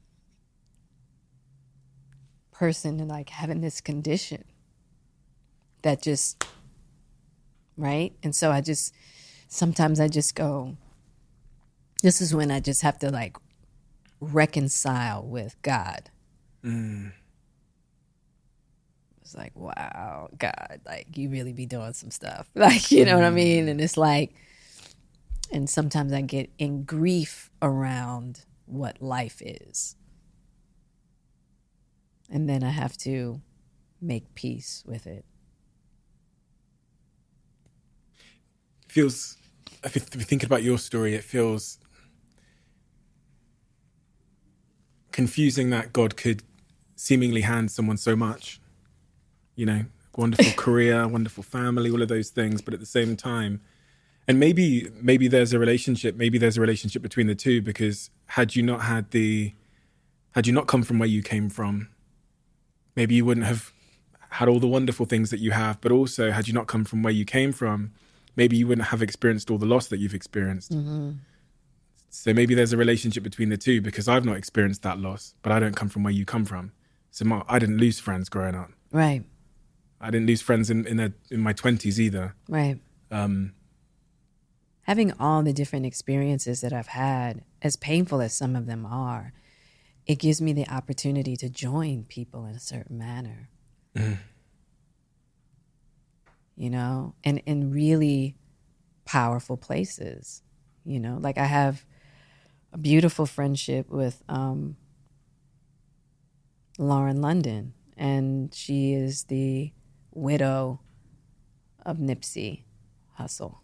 [SPEAKER 1] person to like having this condition that just, right? And so sometimes I just go, this is when I just have to like reconcile with God. It's like, wow, God, like you really be doing some stuff. Like, you know what I mean? And it's like, and sometimes I get in grief around what life is. And then I have to make peace with it.
[SPEAKER 3] feels, if you're thinking about your story, it feels confusing that God could seemingly hand someone so much, you know, wonderful career, wonderful family, all of those things. But at the same time, and maybe there's a relationship between the two, because had you not come from where you came from, maybe you wouldn't have had all the wonderful things that you have. But also, had you not come from where you came from, maybe you wouldn't have experienced all the loss that you've experienced. Mm-hmm. So maybe there's a relationship between the two, because I've not experienced that loss, but I don't come from where you come from. So I didn't lose friends growing up.
[SPEAKER 1] Right.
[SPEAKER 3] I didn't lose friends in my 20s either.
[SPEAKER 1] Right. Having all the different experiences that I've had, as painful as some of them are, it gives me the opportunity to join people in a certain manner. Mm. You know, and in really powerful places. You know, like I have a beautiful friendship with Lauren London, and she is the widow of Nipsey Hussle.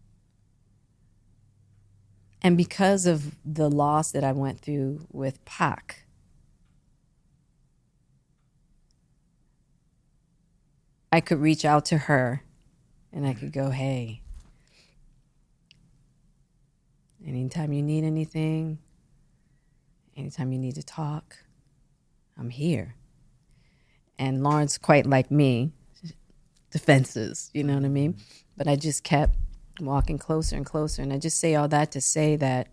[SPEAKER 1] And because of the loss that I went through with Pac, I could reach out to her and I could go, hey, anytime you need anything, anytime you need to talk, I'm here. And Lauren's quite like me, defenses, you know what I mean? But I just kept walking closer and closer. And I just say all that to say that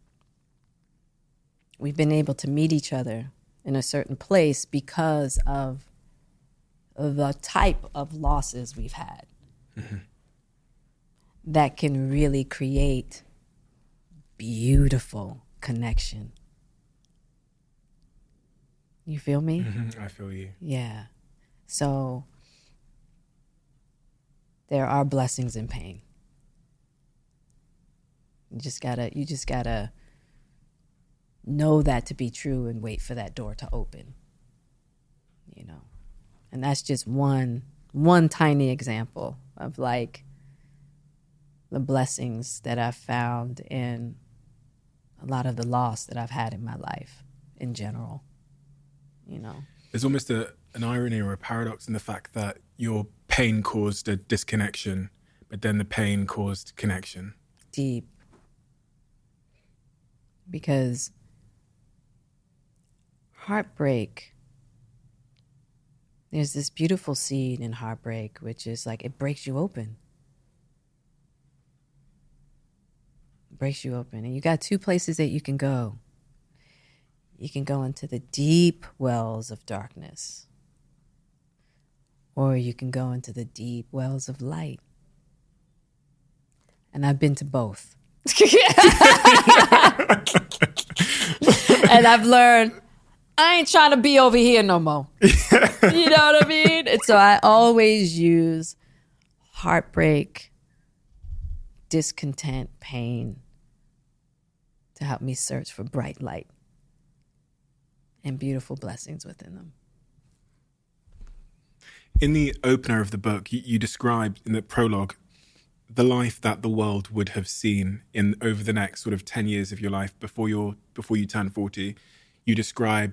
[SPEAKER 1] we've been able to meet each other in a certain place because of the type of losses we've had. Mm-hmm. That can really create beautiful connection. You feel me?
[SPEAKER 3] Mm-hmm. I feel you.
[SPEAKER 1] Yeah. So there are blessings in pain. You just gotta know that to be true and wait for that door to open. You know, and that's just one tiny example of like the blessings that I've found in a lot of the loss that I've had in my life in general. You know,
[SPEAKER 3] there's almost an irony or a paradox in the fact that your pain caused a disconnection, but then the pain caused connection.
[SPEAKER 1] Deep. Because heartbreak, there's this beautiful seed in heartbreak, which is like it breaks you open. It breaks you open. And you got two places that you can go. You can go into the deep wells of darkness, or you can go into the deep wells of light. And I've been to both. And I've learned I ain't trying to be over here no more. You know what I mean? And so I always use heartbreak, discontent, pain to help me search for bright light and beautiful blessings within them.
[SPEAKER 3] In the opener of the book, you described in the prologue the life that the world would have seen in over the next sort of 10 years of your life before you turn 40. You describe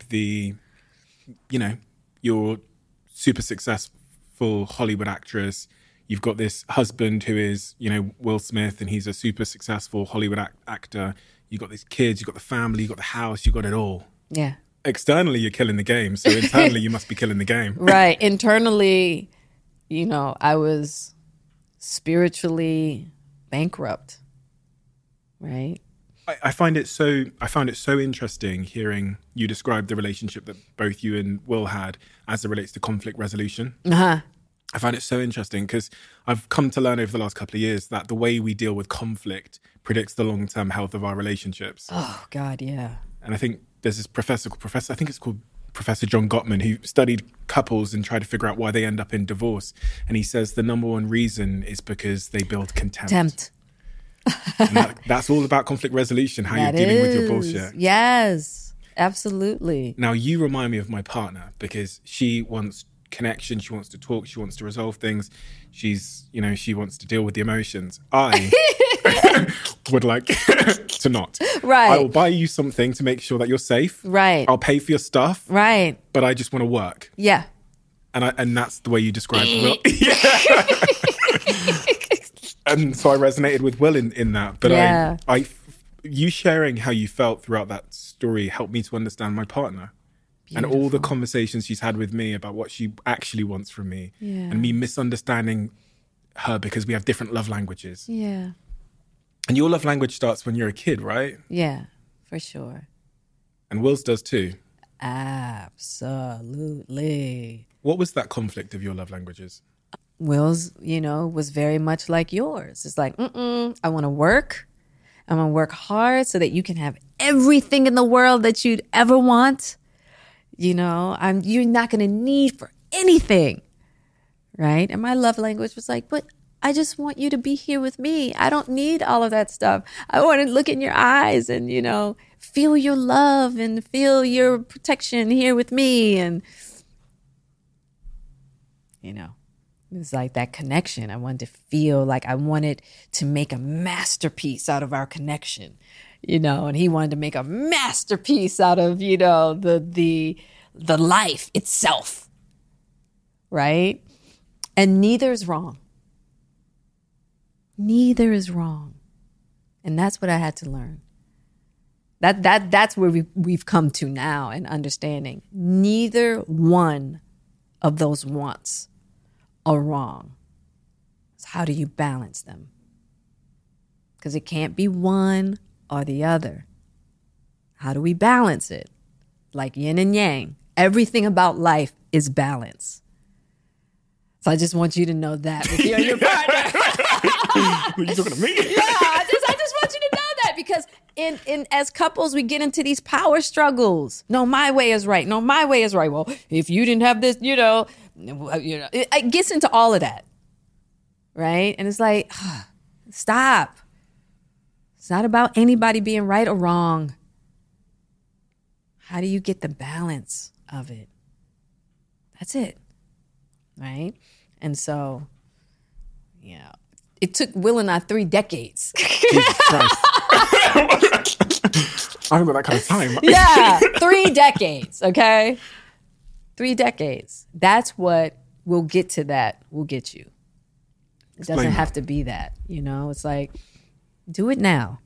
[SPEAKER 3] you're super successful Hollywood actress. You've got this husband who is, Will Smith, and he's a super successful Hollywood actor. You've got these kids, you've got the family, you've got the house, you've got it all.
[SPEAKER 1] Yeah.
[SPEAKER 3] Externally, you're killing the game. So internally, you must be killing the game.
[SPEAKER 1] Right. Internally, I was spiritually bankrupt. Right.
[SPEAKER 3] I find it so interesting hearing you describe the relationship that both you and Will had as it relates to conflict resolution.
[SPEAKER 1] Uh-huh.
[SPEAKER 3] I find it so interesting because I've come to learn over the last couple of years that the way we deal with conflict predicts the long-term health of our relationships.
[SPEAKER 1] Oh, God, yeah.
[SPEAKER 3] And I think there's this professor, I think it's called Professor John Gottman, who studied couples and tried to figure out why they end up in divorce. And he says the number one reason is because they build contempt. And that's all about conflict resolution, how you're dealing with your bullshit.
[SPEAKER 1] Yes, absolutely.
[SPEAKER 3] Now, you remind me of my partner because she wants connection, she wants to talk, she wants to resolve things. She wants to deal with the emotions. I would like to not.
[SPEAKER 1] Right.
[SPEAKER 3] I will buy you something to make sure that you're safe.
[SPEAKER 1] Right.
[SPEAKER 3] I'll pay for your stuff.
[SPEAKER 1] Right.
[SPEAKER 3] But I just want to work.
[SPEAKER 1] Yeah.
[SPEAKER 3] And that's the way you describe Will. Yeah. And so I resonated with Will in that. But
[SPEAKER 1] yeah.
[SPEAKER 3] You sharing how you felt throughout that story helped me to understand my partner. Beautiful. And all the conversations she's had with me about what she actually wants from me.
[SPEAKER 1] Yeah.
[SPEAKER 3] And me misunderstanding her because we have different love languages.
[SPEAKER 1] Yeah.
[SPEAKER 3] And your love language starts when you're a kid, right?
[SPEAKER 1] Yeah, for sure.
[SPEAKER 3] And Will's does too.
[SPEAKER 1] Absolutely.
[SPEAKER 3] What was that conflict of your love languages?
[SPEAKER 1] Will's, was very much like yours. It's like, I want to work. I'm going to work hard so that you can have everything in the world that you'd ever want. You're not going to need for anything. Right? And my love language was like, but I just want you to be here with me. I don't need all of that stuff. I want to look in your eyes and, feel your love and feel your protection here with me. And, it's like that connection. I wanted to feel like I wanted to make a masterpiece out of our connection, and he wanted to make a masterpiece out of, the life itself. Right? And neither is wrong. Neither is wrong. And that's what I had to learn. That's where we've come to now and understanding. Neither one of those wants are wrong. So how do you balance them? Because it can't be one or the other. How do we balance it? Like yin and yang. Everything about life is balance. So I just want you to know that with you and your partner.
[SPEAKER 3] Are you talking to me?
[SPEAKER 1] Yeah, I just want you to know that because in as couples we get into these power struggles. No, my way is right. No, my way is right. Well, if you didn't have this, it gets into all of that, right? And it's like, stop. It's not about anybody being right or wrong. How do you get the balance of it? That's it, right? And so, it took Will and I 3 decades.
[SPEAKER 3] Jesus Christ. I remember that kind of time.
[SPEAKER 1] Yeah, 3 decades, okay? 3 decades. That's what will get to that, will get you. It doesn't have to be that, It's like, do it now.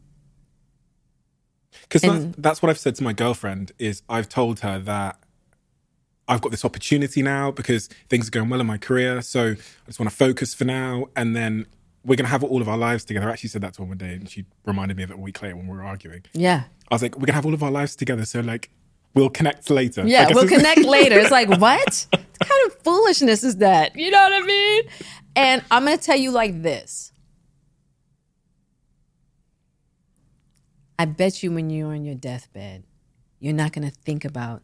[SPEAKER 3] Because that's what I've said to my girlfriend is I've told her that I've got this opportunity now because things are going well in my career. So I just want to focus for now. And then we're going to have all of our lives together. I actually said that to her one day and she reminded me of it a week later when we were arguing.
[SPEAKER 1] Yeah.
[SPEAKER 3] I was like, we're going to have all of our lives together. So we'll connect later.
[SPEAKER 1] Yeah, we'll connect later. It's like, what? What kind of foolishness is that? You know what I mean? And I'm going to tell you like this. I bet you when you're on your deathbed, you're not going to think about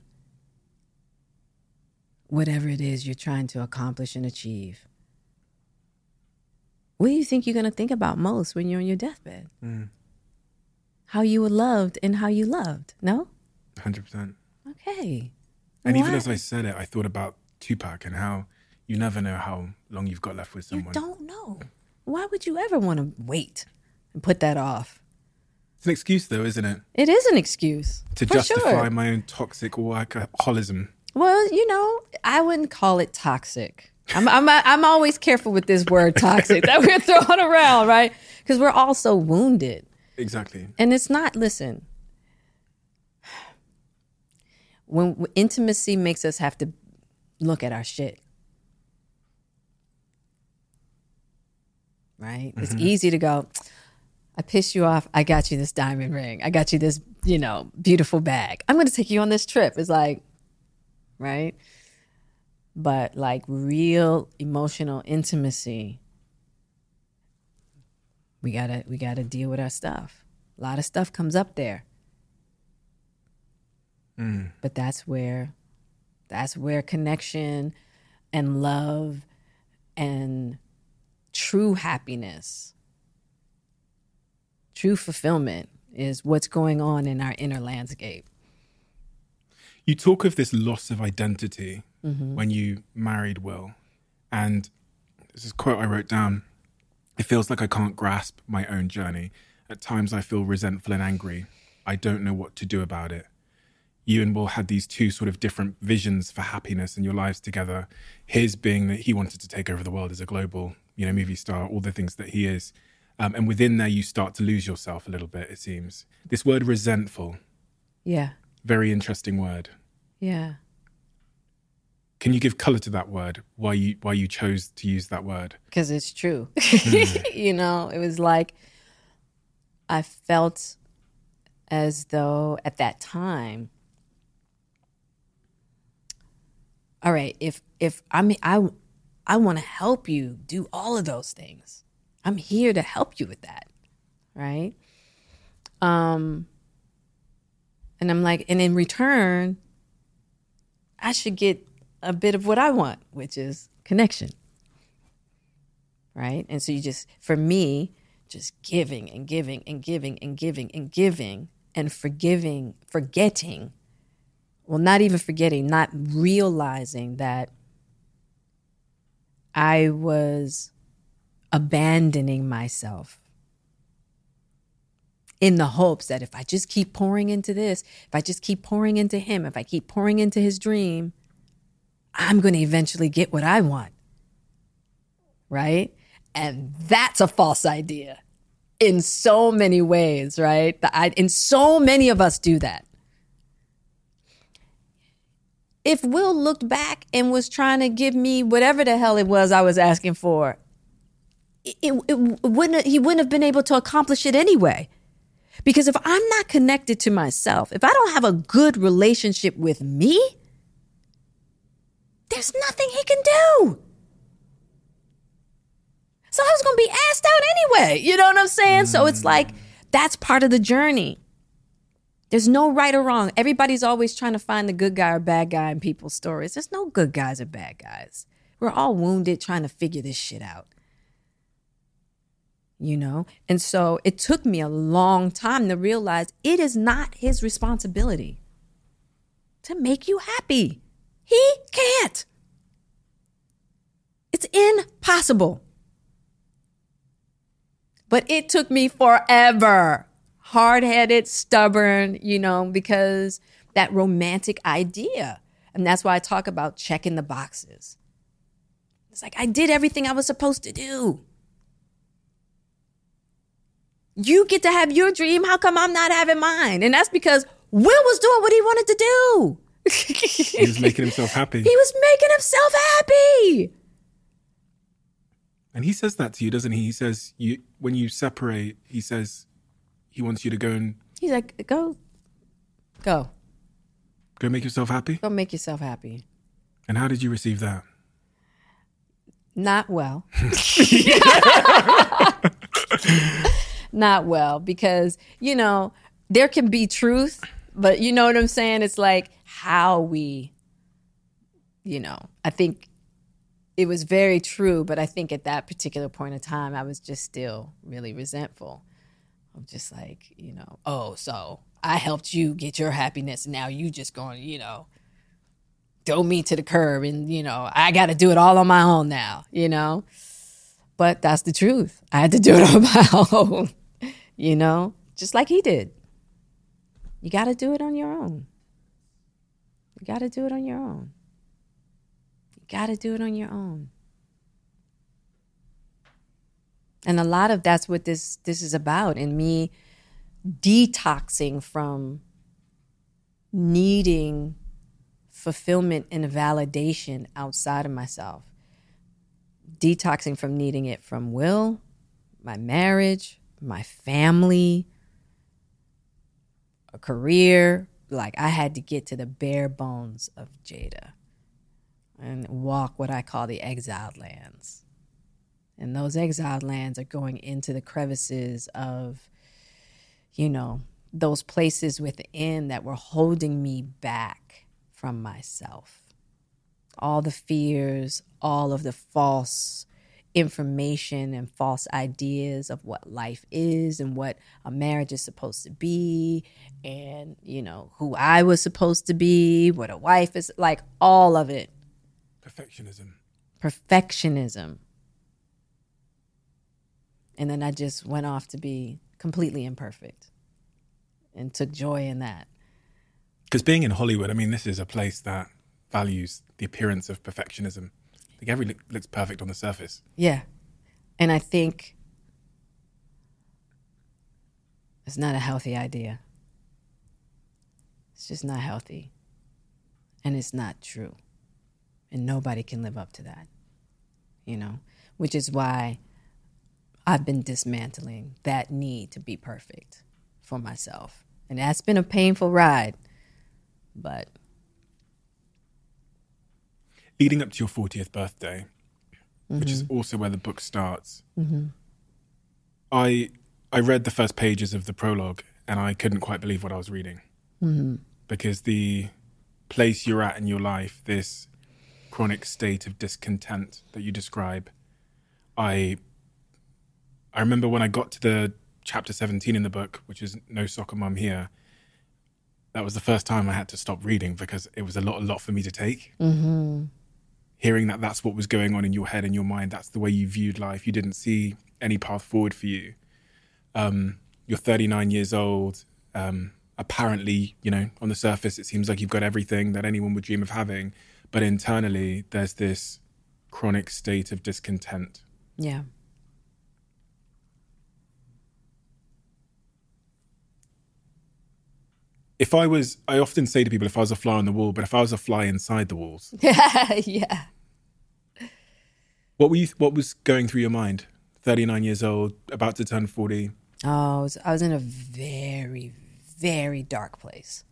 [SPEAKER 1] whatever it is you're trying to accomplish and achieve. What do you think you're going to think about most when you're on your deathbed? How you were loved and how you loved, no?
[SPEAKER 3] 100%.
[SPEAKER 1] Okay.
[SPEAKER 3] And even as I said it, I thought about Tupac and how you never know how long you've got left with someone.
[SPEAKER 1] You don't know. Why would you ever want to wait and put that off?
[SPEAKER 3] It's an excuse, though, isn't it?
[SPEAKER 1] It is an excuse
[SPEAKER 3] To
[SPEAKER 1] for
[SPEAKER 3] justify
[SPEAKER 1] sure.
[SPEAKER 3] my own toxic workaholism.
[SPEAKER 1] Well, I wouldn't call it toxic. I'm always careful with this word toxic that we're throwing around, right? Because we're all so wounded.
[SPEAKER 3] Exactly.
[SPEAKER 1] And it's not, listen, when intimacy makes us have to look at our shit, right? It's easy to go, I pissed you off. I got you this diamond ring. I got you this, beautiful bag. I'm going to take you on this trip. It's like, right? But like real emotional intimacy, we gotta deal with our stuff. A lot of stuff comes up there. But that's where connection and love and true happiness, true fulfillment is what's going on in our inner landscape.
[SPEAKER 3] You talk of this loss of identity when you married Will. And this is a quote I wrote down. It feels like I can't grasp my own journey. At times I feel resentful and angry. I don't know what to do about it. You and Will had these two sort of different visions for happiness in your lives together. His being that he wanted to take over the world as a global, movie star, all the things that he is. And within there, you start to lose yourself a little bit, it seems. This word resentful.
[SPEAKER 1] Yeah.
[SPEAKER 3] Very interesting word.
[SPEAKER 1] Yeah.
[SPEAKER 3] Can you give color to that word? Why you chose to use that word?
[SPEAKER 1] Because it's true. It was like I felt as though at that time, all right, if I want to help you do all of those things. I'm here to help you with that, right? And I'm like, and in return, I should get a bit of what I want, which is connection, right? And so for me, just giving and giving and giving and giving and giving and forgetting, well, not even forgetting, not realizing that I was abandoning myself in the hopes that if I just keep pouring into this, if I just keep pouring into him, if I keep pouring into his dream, I'm going to eventually get what I want, right? And that's a false idea in so many ways, right? And so many of us do that. If Will looked back and was trying to give me whatever the hell it was I was asking for, he wouldn't have been able to accomplish it anyway. Because if I'm not connected to myself, if I don't have a good relationship with me, there's nothing he can do. So I was going to be asked out anyway. You know what I'm saying? So it's like, that's part of the journey. There's no right or wrong. Everybody's always trying to find the good guy or bad guy in people's stories. There's no good guys or bad guys. We're all wounded trying to figure this shit out. And so it took me a long time to realize it is not his responsibility to make you happy. He can't. It's impossible. But it took me forever. Hard-headed, stubborn, because that romantic idea. And that's why I talk about checking the boxes. It's like, I did everything I was supposed to do. You get to have your dream. How come I'm not having mine? And that's because Will was doing what he wanted to do.
[SPEAKER 3] He was making himself happy.
[SPEAKER 1] He was making himself happy.
[SPEAKER 3] And he says that to you, doesn't he? He says, when you separate, he says he wants you to go and...
[SPEAKER 1] He's like, go.
[SPEAKER 3] Go make yourself happy?
[SPEAKER 1] Go make yourself happy.
[SPEAKER 3] And how did you receive that?
[SPEAKER 1] Not well. Not well, because, there can be truth, but you know what I'm saying? It's like how we, I think it was very true, but I think at that particular point in time, I was just still really resentful. I'm just like, oh, so I helped you get your happiness. And now you just going, throw me to the curb and, I got to do it all on my own now, But that's the truth. I had to do it on my own, you know, just like he did. You got to do it on your own. You got to do it on your own. You got to do it on your own. And a lot of that's what this is about, and me detoxing from needing fulfillment and validation outside of myself. Detoxing from needing it from Will, my marriage, my family, a career. Like, I had to get to the bare bones of Jada and walk what I call the exiled lands. And those exiled lands are going into the crevices of, you know, those places within that were holding me back from myself. All the fears, all of the false information and false ideas of what life is and what a marriage is supposed to be, and, you know, who I was supposed to be, what a wife is, like, all of it. Perfectionism. And then I just went off to be completely imperfect and took joy in that.
[SPEAKER 3] Because being in Hollywood, I mean, this is a place that values the appearance of perfectionism. Like, everything looks perfect on the surface.
[SPEAKER 1] Yeah. And I think it's not a healthy idea. It's just not healthy. And it's not true. And nobody can live up to that, you know, which is why I've been dismantling that need to be perfect for myself. And that's been a painful ride, but.
[SPEAKER 3] Leading up to your 40th birthday, which is also where the book starts, I read the first pages of the prologue and I couldn't quite believe what I was reading. Because the place you're at in your life, this chronic state of discontent that you describe, I remember when I got to the chapter 17 in the book, which is No Soccer Mum Here, that was the first time I had to stop reading because it was a lot for me to take. Hearing that that's what was going on in your head and your mind, that's the way you viewed life. You didn't see any path forward for you. You're 39 years old. Apparently, you know, on the surface, it seems like you've got everything that anyone would dream of having. But internally, there's this chronic state of discontent.
[SPEAKER 1] Yeah.
[SPEAKER 3] I often say to people, if I was a fly on the wall, but if I was a fly inside the walls.
[SPEAKER 1] Yeah.
[SPEAKER 3] What was going through your mind? 39 years old, about to turn 40.
[SPEAKER 1] Oh, I was in a very, very dark place.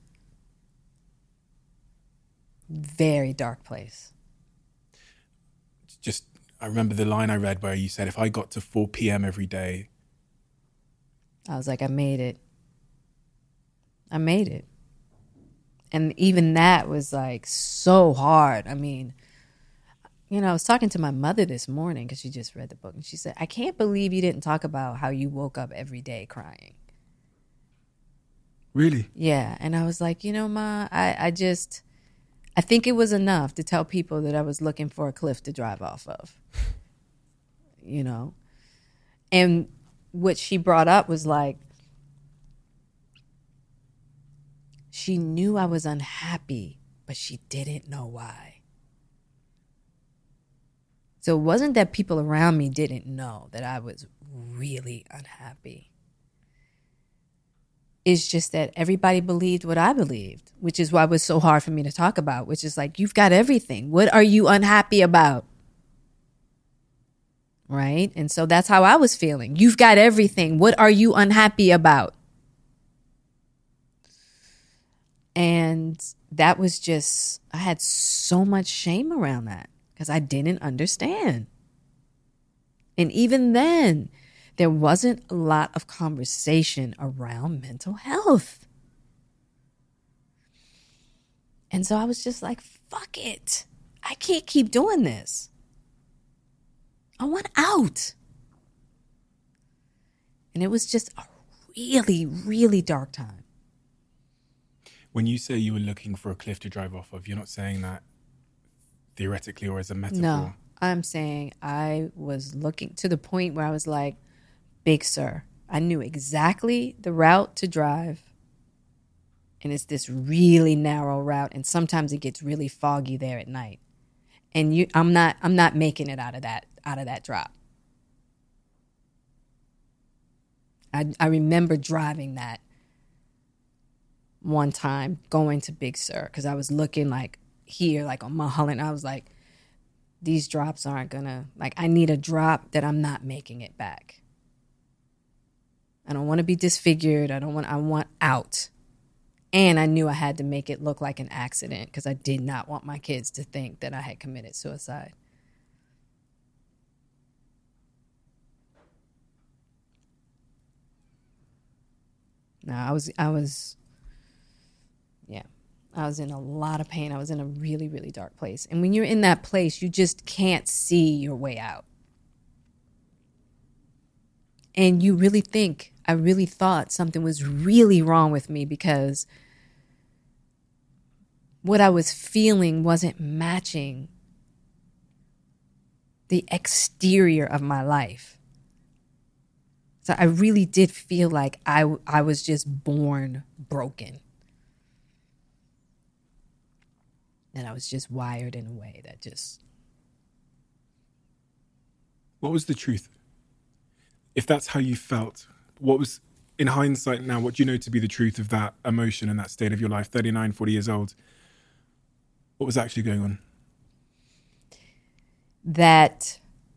[SPEAKER 1] Very dark place.
[SPEAKER 3] Just, I remember the line I read where you said, if I got to 4 p.m. every day.
[SPEAKER 1] I was like, I made it. I made it. And even that was like so hard. I mean, you know, I was talking to my mother this morning because she just read the book. And she said, I can't believe you didn't talk about how you woke up every day crying.
[SPEAKER 3] Really?
[SPEAKER 1] Yeah. And I was like, you know, Ma, I think it was enough to tell people that I was looking for a cliff to drive off of. You know? And what she brought up was like, she knew I was unhappy, but she didn't know why. So it wasn't that people around me didn't know that I was really unhappy. It's just that everybody believed what I believed, which is why it was so hard for me to talk about, which is like, you've got everything. What are you unhappy about? Right? And so that's how I was feeling. You've got everything. What are you unhappy about? And that was just, I had so much shame around that because I didn't understand. And even then, there wasn't a lot of conversation around mental health. And so I was just like, fuck it. I can't keep doing this. I want out. And it was just a really, really dark time.
[SPEAKER 3] When you say you were looking for a cliff to drive off of, you're not saying that theoretically or as a metaphor.
[SPEAKER 1] No, I'm saying I was looking to the point where I was like, Big Sur, I knew exactly the route to drive. And it's this really narrow route. And sometimes it gets really foggy there at night. And I'm not making it out of that drop. I remember driving that one time going to Big Sur because I was looking like here, like on Mulholland. I was like, these drops aren't gonna, like, I need a drop that I'm not making it back. I don't want to be disfigured. I want out. And I knew I had to make it look like an accident because I did not want my kids to think that I had committed suicide. No, I was in a lot of pain. I was in a really, really dark place. And when you're in that place, you just can't see your way out. And you really think, I really thought something was really wrong with me because what I was feeling wasn't matching the exterior of my life. So I really did feel like I was just born broken. And I was just wired in a way that just...
[SPEAKER 3] What was the truth? If that's how you felt, what was, in hindsight now, what do you know to be the truth of that emotion and that state of your life, 39, 40 years old? What was actually going on?
[SPEAKER 1] That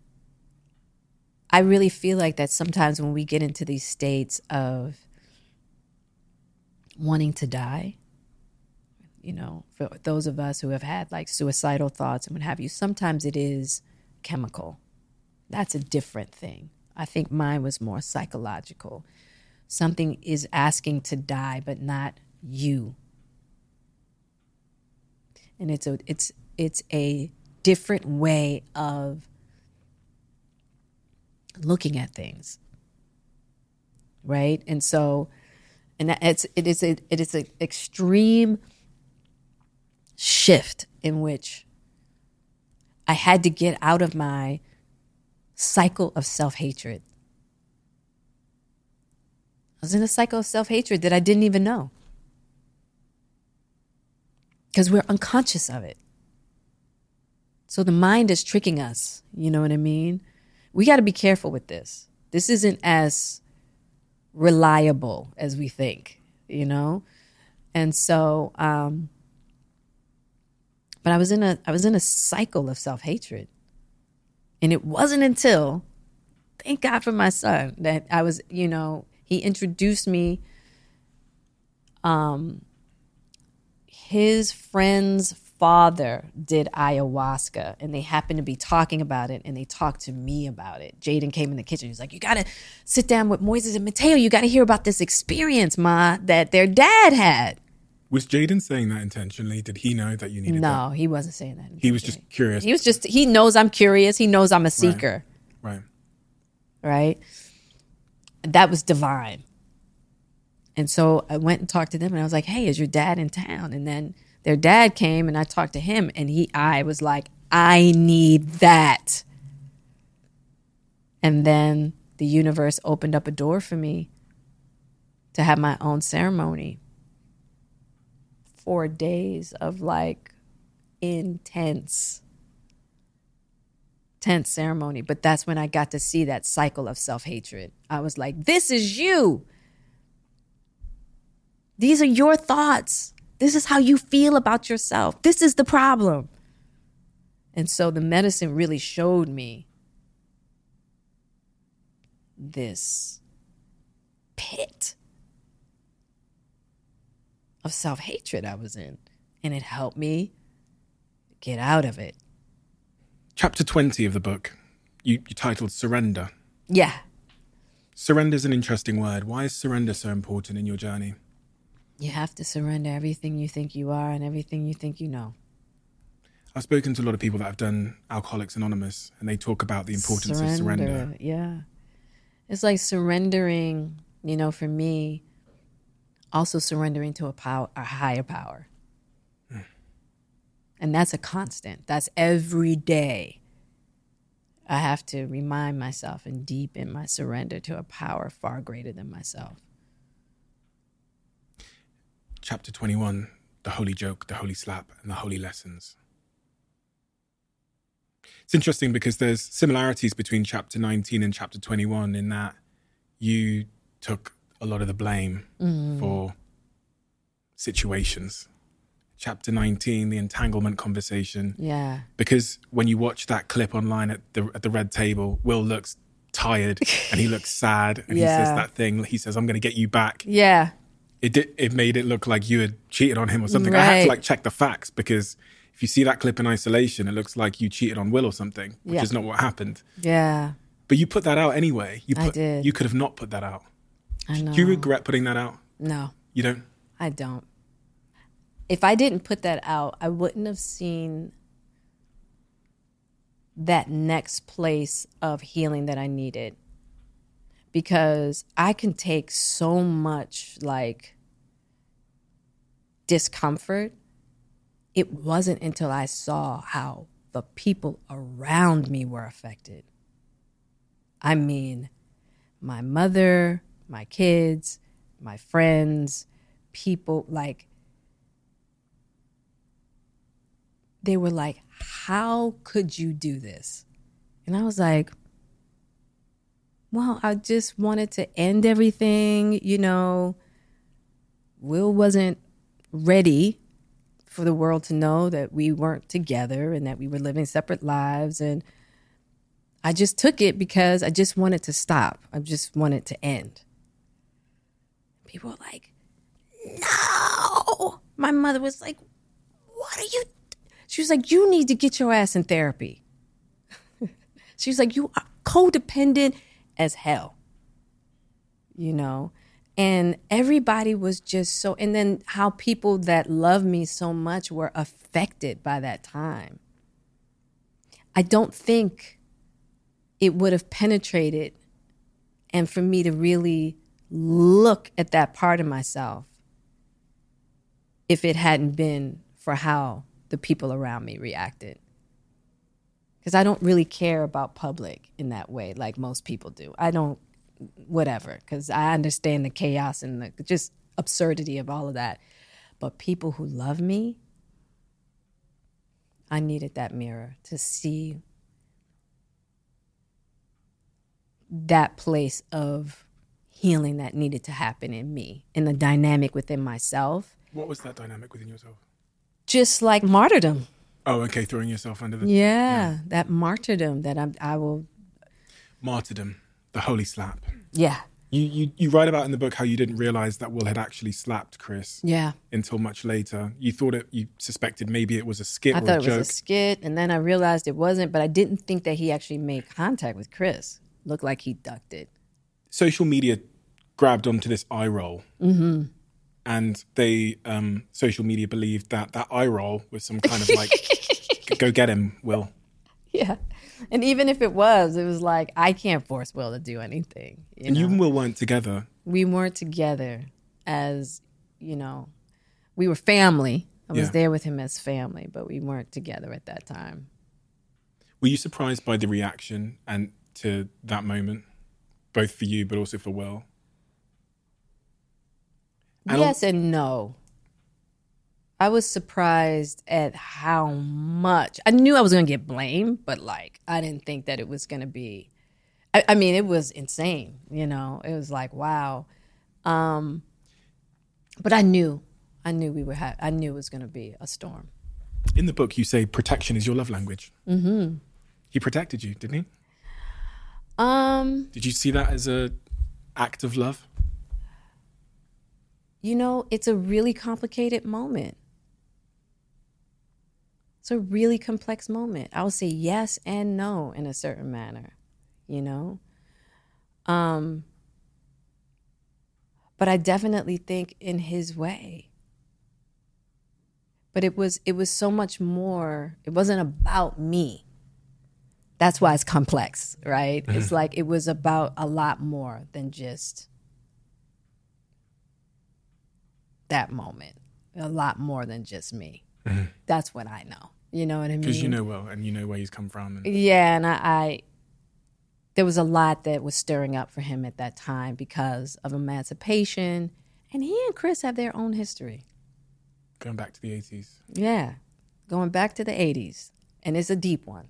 [SPEAKER 1] I really feel like that sometimes when we get into these states of wanting to die, you know, for those of us who have had like suicidal thoughts and what have you, sometimes it is chemical. That's a different thing. I think mine was more psychological. Something is asking to die, but not you. And it's a different way of looking at things, right? And so, and it is an extreme shift in which I had to get out of my cycle of self-hatred. I was in a cycle of self-hatred that I didn't even know. Because we're unconscious of it. So the mind is tricking us. You know what I mean? We got to be careful with this. This isn't as reliable as we think, you know? And so, but I was in a cycle of self-hatred. And it wasn't until, thank God for my son, that I was, you know, he introduced me. His friend's father did ayahuasca, and they happened to be talking about it, and they talked to me about it. Jaden came in the kitchen. He was like, you got to sit down with Moises and Mateo. You got to hear about this experience, Ma, that their dad had.
[SPEAKER 3] Was Jaden saying that intentionally? Did he know that you needed that?
[SPEAKER 1] No, he wasn't saying that.
[SPEAKER 3] He was just curious.
[SPEAKER 1] He knows I'm curious. He knows I'm a seeker. Right? That was divine. And so I went and talked to them, and I was like, hey, is your dad in town? And then their dad came, and I talked to him, and I was like, I need that. And then the universe opened up a door for me to have my own ceremony. 4 days of like intense ceremony. But that's when I got to see that cycle of self-hatred. I was like, this is you. These are your thoughts. This is how you feel about yourself. This is the problem. And so the medicine really showed me this pit of self-hatred I was in. And it helped me get out of it.
[SPEAKER 3] Chapter 20 of the book, you titled Surrender.
[SPEAKER 1] Yeah.
[SPEAKER 3] Surrender is an interesting word. Why is surrender so important in your journey?
[SPEAKER 1] You have to surrender everything you think you are and everything you think you know.
[SPEAKER 3] I've spoken to a lot of people that have done Alcoholics Anonymous, and they talk about the importance of surrender.
[SPEAKER 1] Yeah. It's like surrendering, you know, for me, also surrendering to a higher power. And that's a constant. That's every day. I have to remind myself and deepen my surrender to a power far greater than myself.
[SPEAKER 3] Chapter 21, the holy joke, the holy slap, and the holy lessons. It's interesting because there's similarities between chapter 19 and chapter 21 in that you took a lot of the blame for situations. Chapter 19, the entanglement conversation.
[SPEAKER 1] Yeah.
[SPEAKER 3] Because when you watch that clip online at the red table, Will looks tired and he looks sad and he says that thing. He says, "I'm going to get you back."
[SPEAKER 1] Yeah.
[SPEAKER 3] It made it look like you had cheated on him or something. I had to check the facts because if you see that clip in isolation, it looks like you cheated on Will or something, which is not what happened.
[SPEAKER 1] Yeah.
[SPEAKER 3] But you put that out anyway.
[SPEAKER 1] I did.
[SPEAKER 3] You could have not put that out.
[SPEAKER 1] I know.
[SPEAKER 3] Do you regret putting that out?
[SPEAKER 1] No.
[SPEAKER 3] You don't?
[SPEAKER 1] I don't. If I didn't put that out, I wouldn't have seen that next place of healing that I needed. Because I can take so much discomfort. It wasn't until I saw how the people around me were affected. I mean, my mother, my kids, my friends, people, they were like, "How could you do this?" And I was like, well, I just wanted to end everything, Will wasn't ready for the world to know that we weren't together and that we were living separate lives. And I just took it because I just wanted to stop. I just wanted to end. People were like, "No." My mother was like, "What are you?" She was like, "You need to get your ass in therapy." She was like, "You are codependent as hell," and everybody was just so, and then how people that love me so much were affected by that time. I don't think it would have penetrated and for me to really look at that part of myself if it hadn't been for how the people around me reacted. Because I don't really care about public in that way like most people do. I don't, whatever, because I understand the chaos and the just absurdity of all of that. But people who love me, I needed that mirror to see that place of healing that needed to happen in me, in the dynamic within myself.
[SPEAKER 3] What was that dynamic within yourself?
[SPEAKER 1] Just like martyrdom.
[SPEAKER 3] Oh, okay, throwing yourself under the...
[SPEAKER 1] Yeah, that martyrdom that I will...
[SPEAKER 3] Martyrdom, the holy slap.
[SPEAKER 1] Yeah.
[SPEAKER 3] You write about in the book how you didn't realize that Will had actually slapped Chris.
[SPEAKER 1] Yeah. Until
[SPEAKER 3] much later. You suspected maybe it was a skit or a joke.
[SPEAKER 1] I thought it was a skit, and then I realized it wasn't, but I didn't think that he actually made contact with Chris. Looked like he ducked it. Social
[SPEAKER 3] media grabbed onto this eye roll.
[SPEAKER 1] Mm-hmm.
[SPEAKER 3] And they, social media believed that eye roll was some kind of go get him, Will.
[SPEAKER 1] Yeah. And even if it was like, I can't force Will to do anything. You We weren't together as, we were family. I was there with him as family, but we weren't together at that time.
[SPEAKER 3] Were you surprised by the reaction and to that moment, both for you, but also for Will?
[SPEAKER 1] Yes and no. I was surprised at how much. I knew I was going to get blamed, but I didn't think that it was going to be. I mean, it was insane. It was like, wow. But I knew I knew it was going to be a storm.
[SPEAKER 3] In the book, you say protection is your love language.
[SPEAKER 1] Mm-hmm.
[SPEAKER 3] He protected you, didn't he?
[SPEAKER 1] Did
[SPEAKER 3] you see that as an act of love?
[SPEAKER 1] It's a really complicated moment. It's a really complex moment. I would say yes and no in a certain manner, But I definitely think in his way. But it was so much more. It wasn't about me. That's why it's complex, right? Mm-hmm. It's like it was about a lot more than just that moment. A lot more than just me. Mm-hmm. That's what I know. You know what I mean?
[SPEAKER 3] Because you know Will and you know where he's come from.
[SPEAKER 1] Yeah, and there was a lot that was stirring up for him at that time because of emancipation. And he and Chris have their own history.
[SPEAKER 3] Going back to the 80s.
[SPEAKER 1] Yeah, going back to the 80s. And it's a deep one.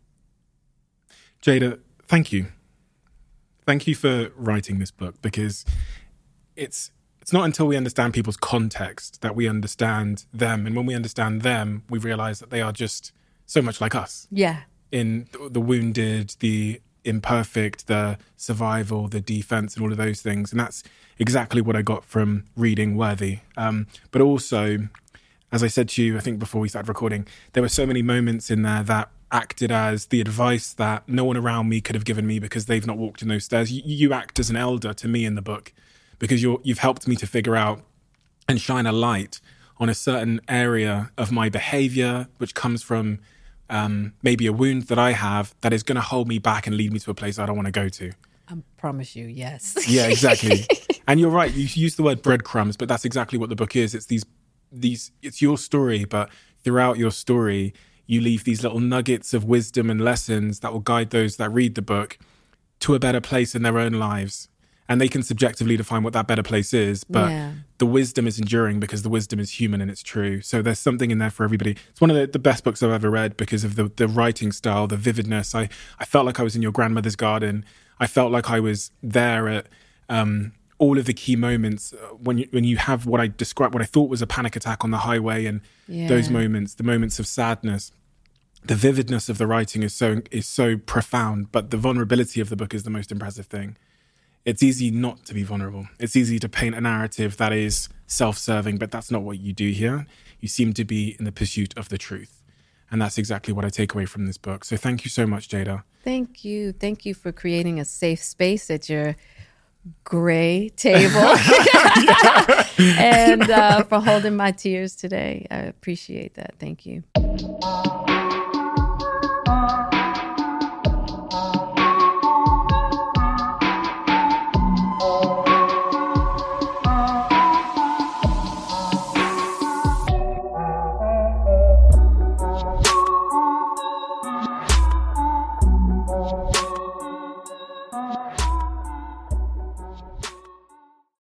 [SPEAKER 3] Jada, thank you. Thank you for writing this book, because it's not until we understand people's context that we understand them. And when we understand them, we realize that they are just so much like us.
[SPEAKER 1] Yeah.
[SPEAKER 3] In the wounded, the imperfect, the survival, the defense, and all of those things. And that's exactly what I got from reading Worthy. But also, as I said to you, I think before we started recording, there were so many moments in there that acted as the advice that no one around me could have given me because they've not walked in those stairs. You act as an elder to me in the book, because you've helped me to figure out and shine a light on a certain area of my behavior, which comes from maybe a wound that I have that is going to hold me back and lead me to a place I don't want to go to.
[SPEAKER 1] I promise you, yes.
[SPEAKER 3] Yeah, exactly. And you're right. You use the word breadcrumbs, but that's exactly what the book is. It's it's your story, but throughout your story, you leave these little nuggets of wisdom and lessons that will guide those that read the book to a better place in their own lives. And they can subjectively define what that better place is, but the wisdom is enduring because the wisdom is human and it's true. So there's something in there for everybody. It's one of the best books I've ever read because of the writing style, the vividness. I felt like I was in your grandmother's garden. I felt like I was there at all of the key moments when you have what I described, what I thought was a panic attack on the highway, and those moments, the moments of sadness. The vividness of the writing is so profound, but the vulnerability of the book is the most impressive thing. It's easy not to be vulnerable. It's easy to paint a narrative that is self-serving, but that's not what you do here. You seem to be in the pursuit of the truth. And that's exactly what I take away from this book. So thank you so much, Jada.
[SPEAKER 1] Thank you. Thank you for creating a safe space at your gray table and for holding my tears today. I appreciate that. Thank you.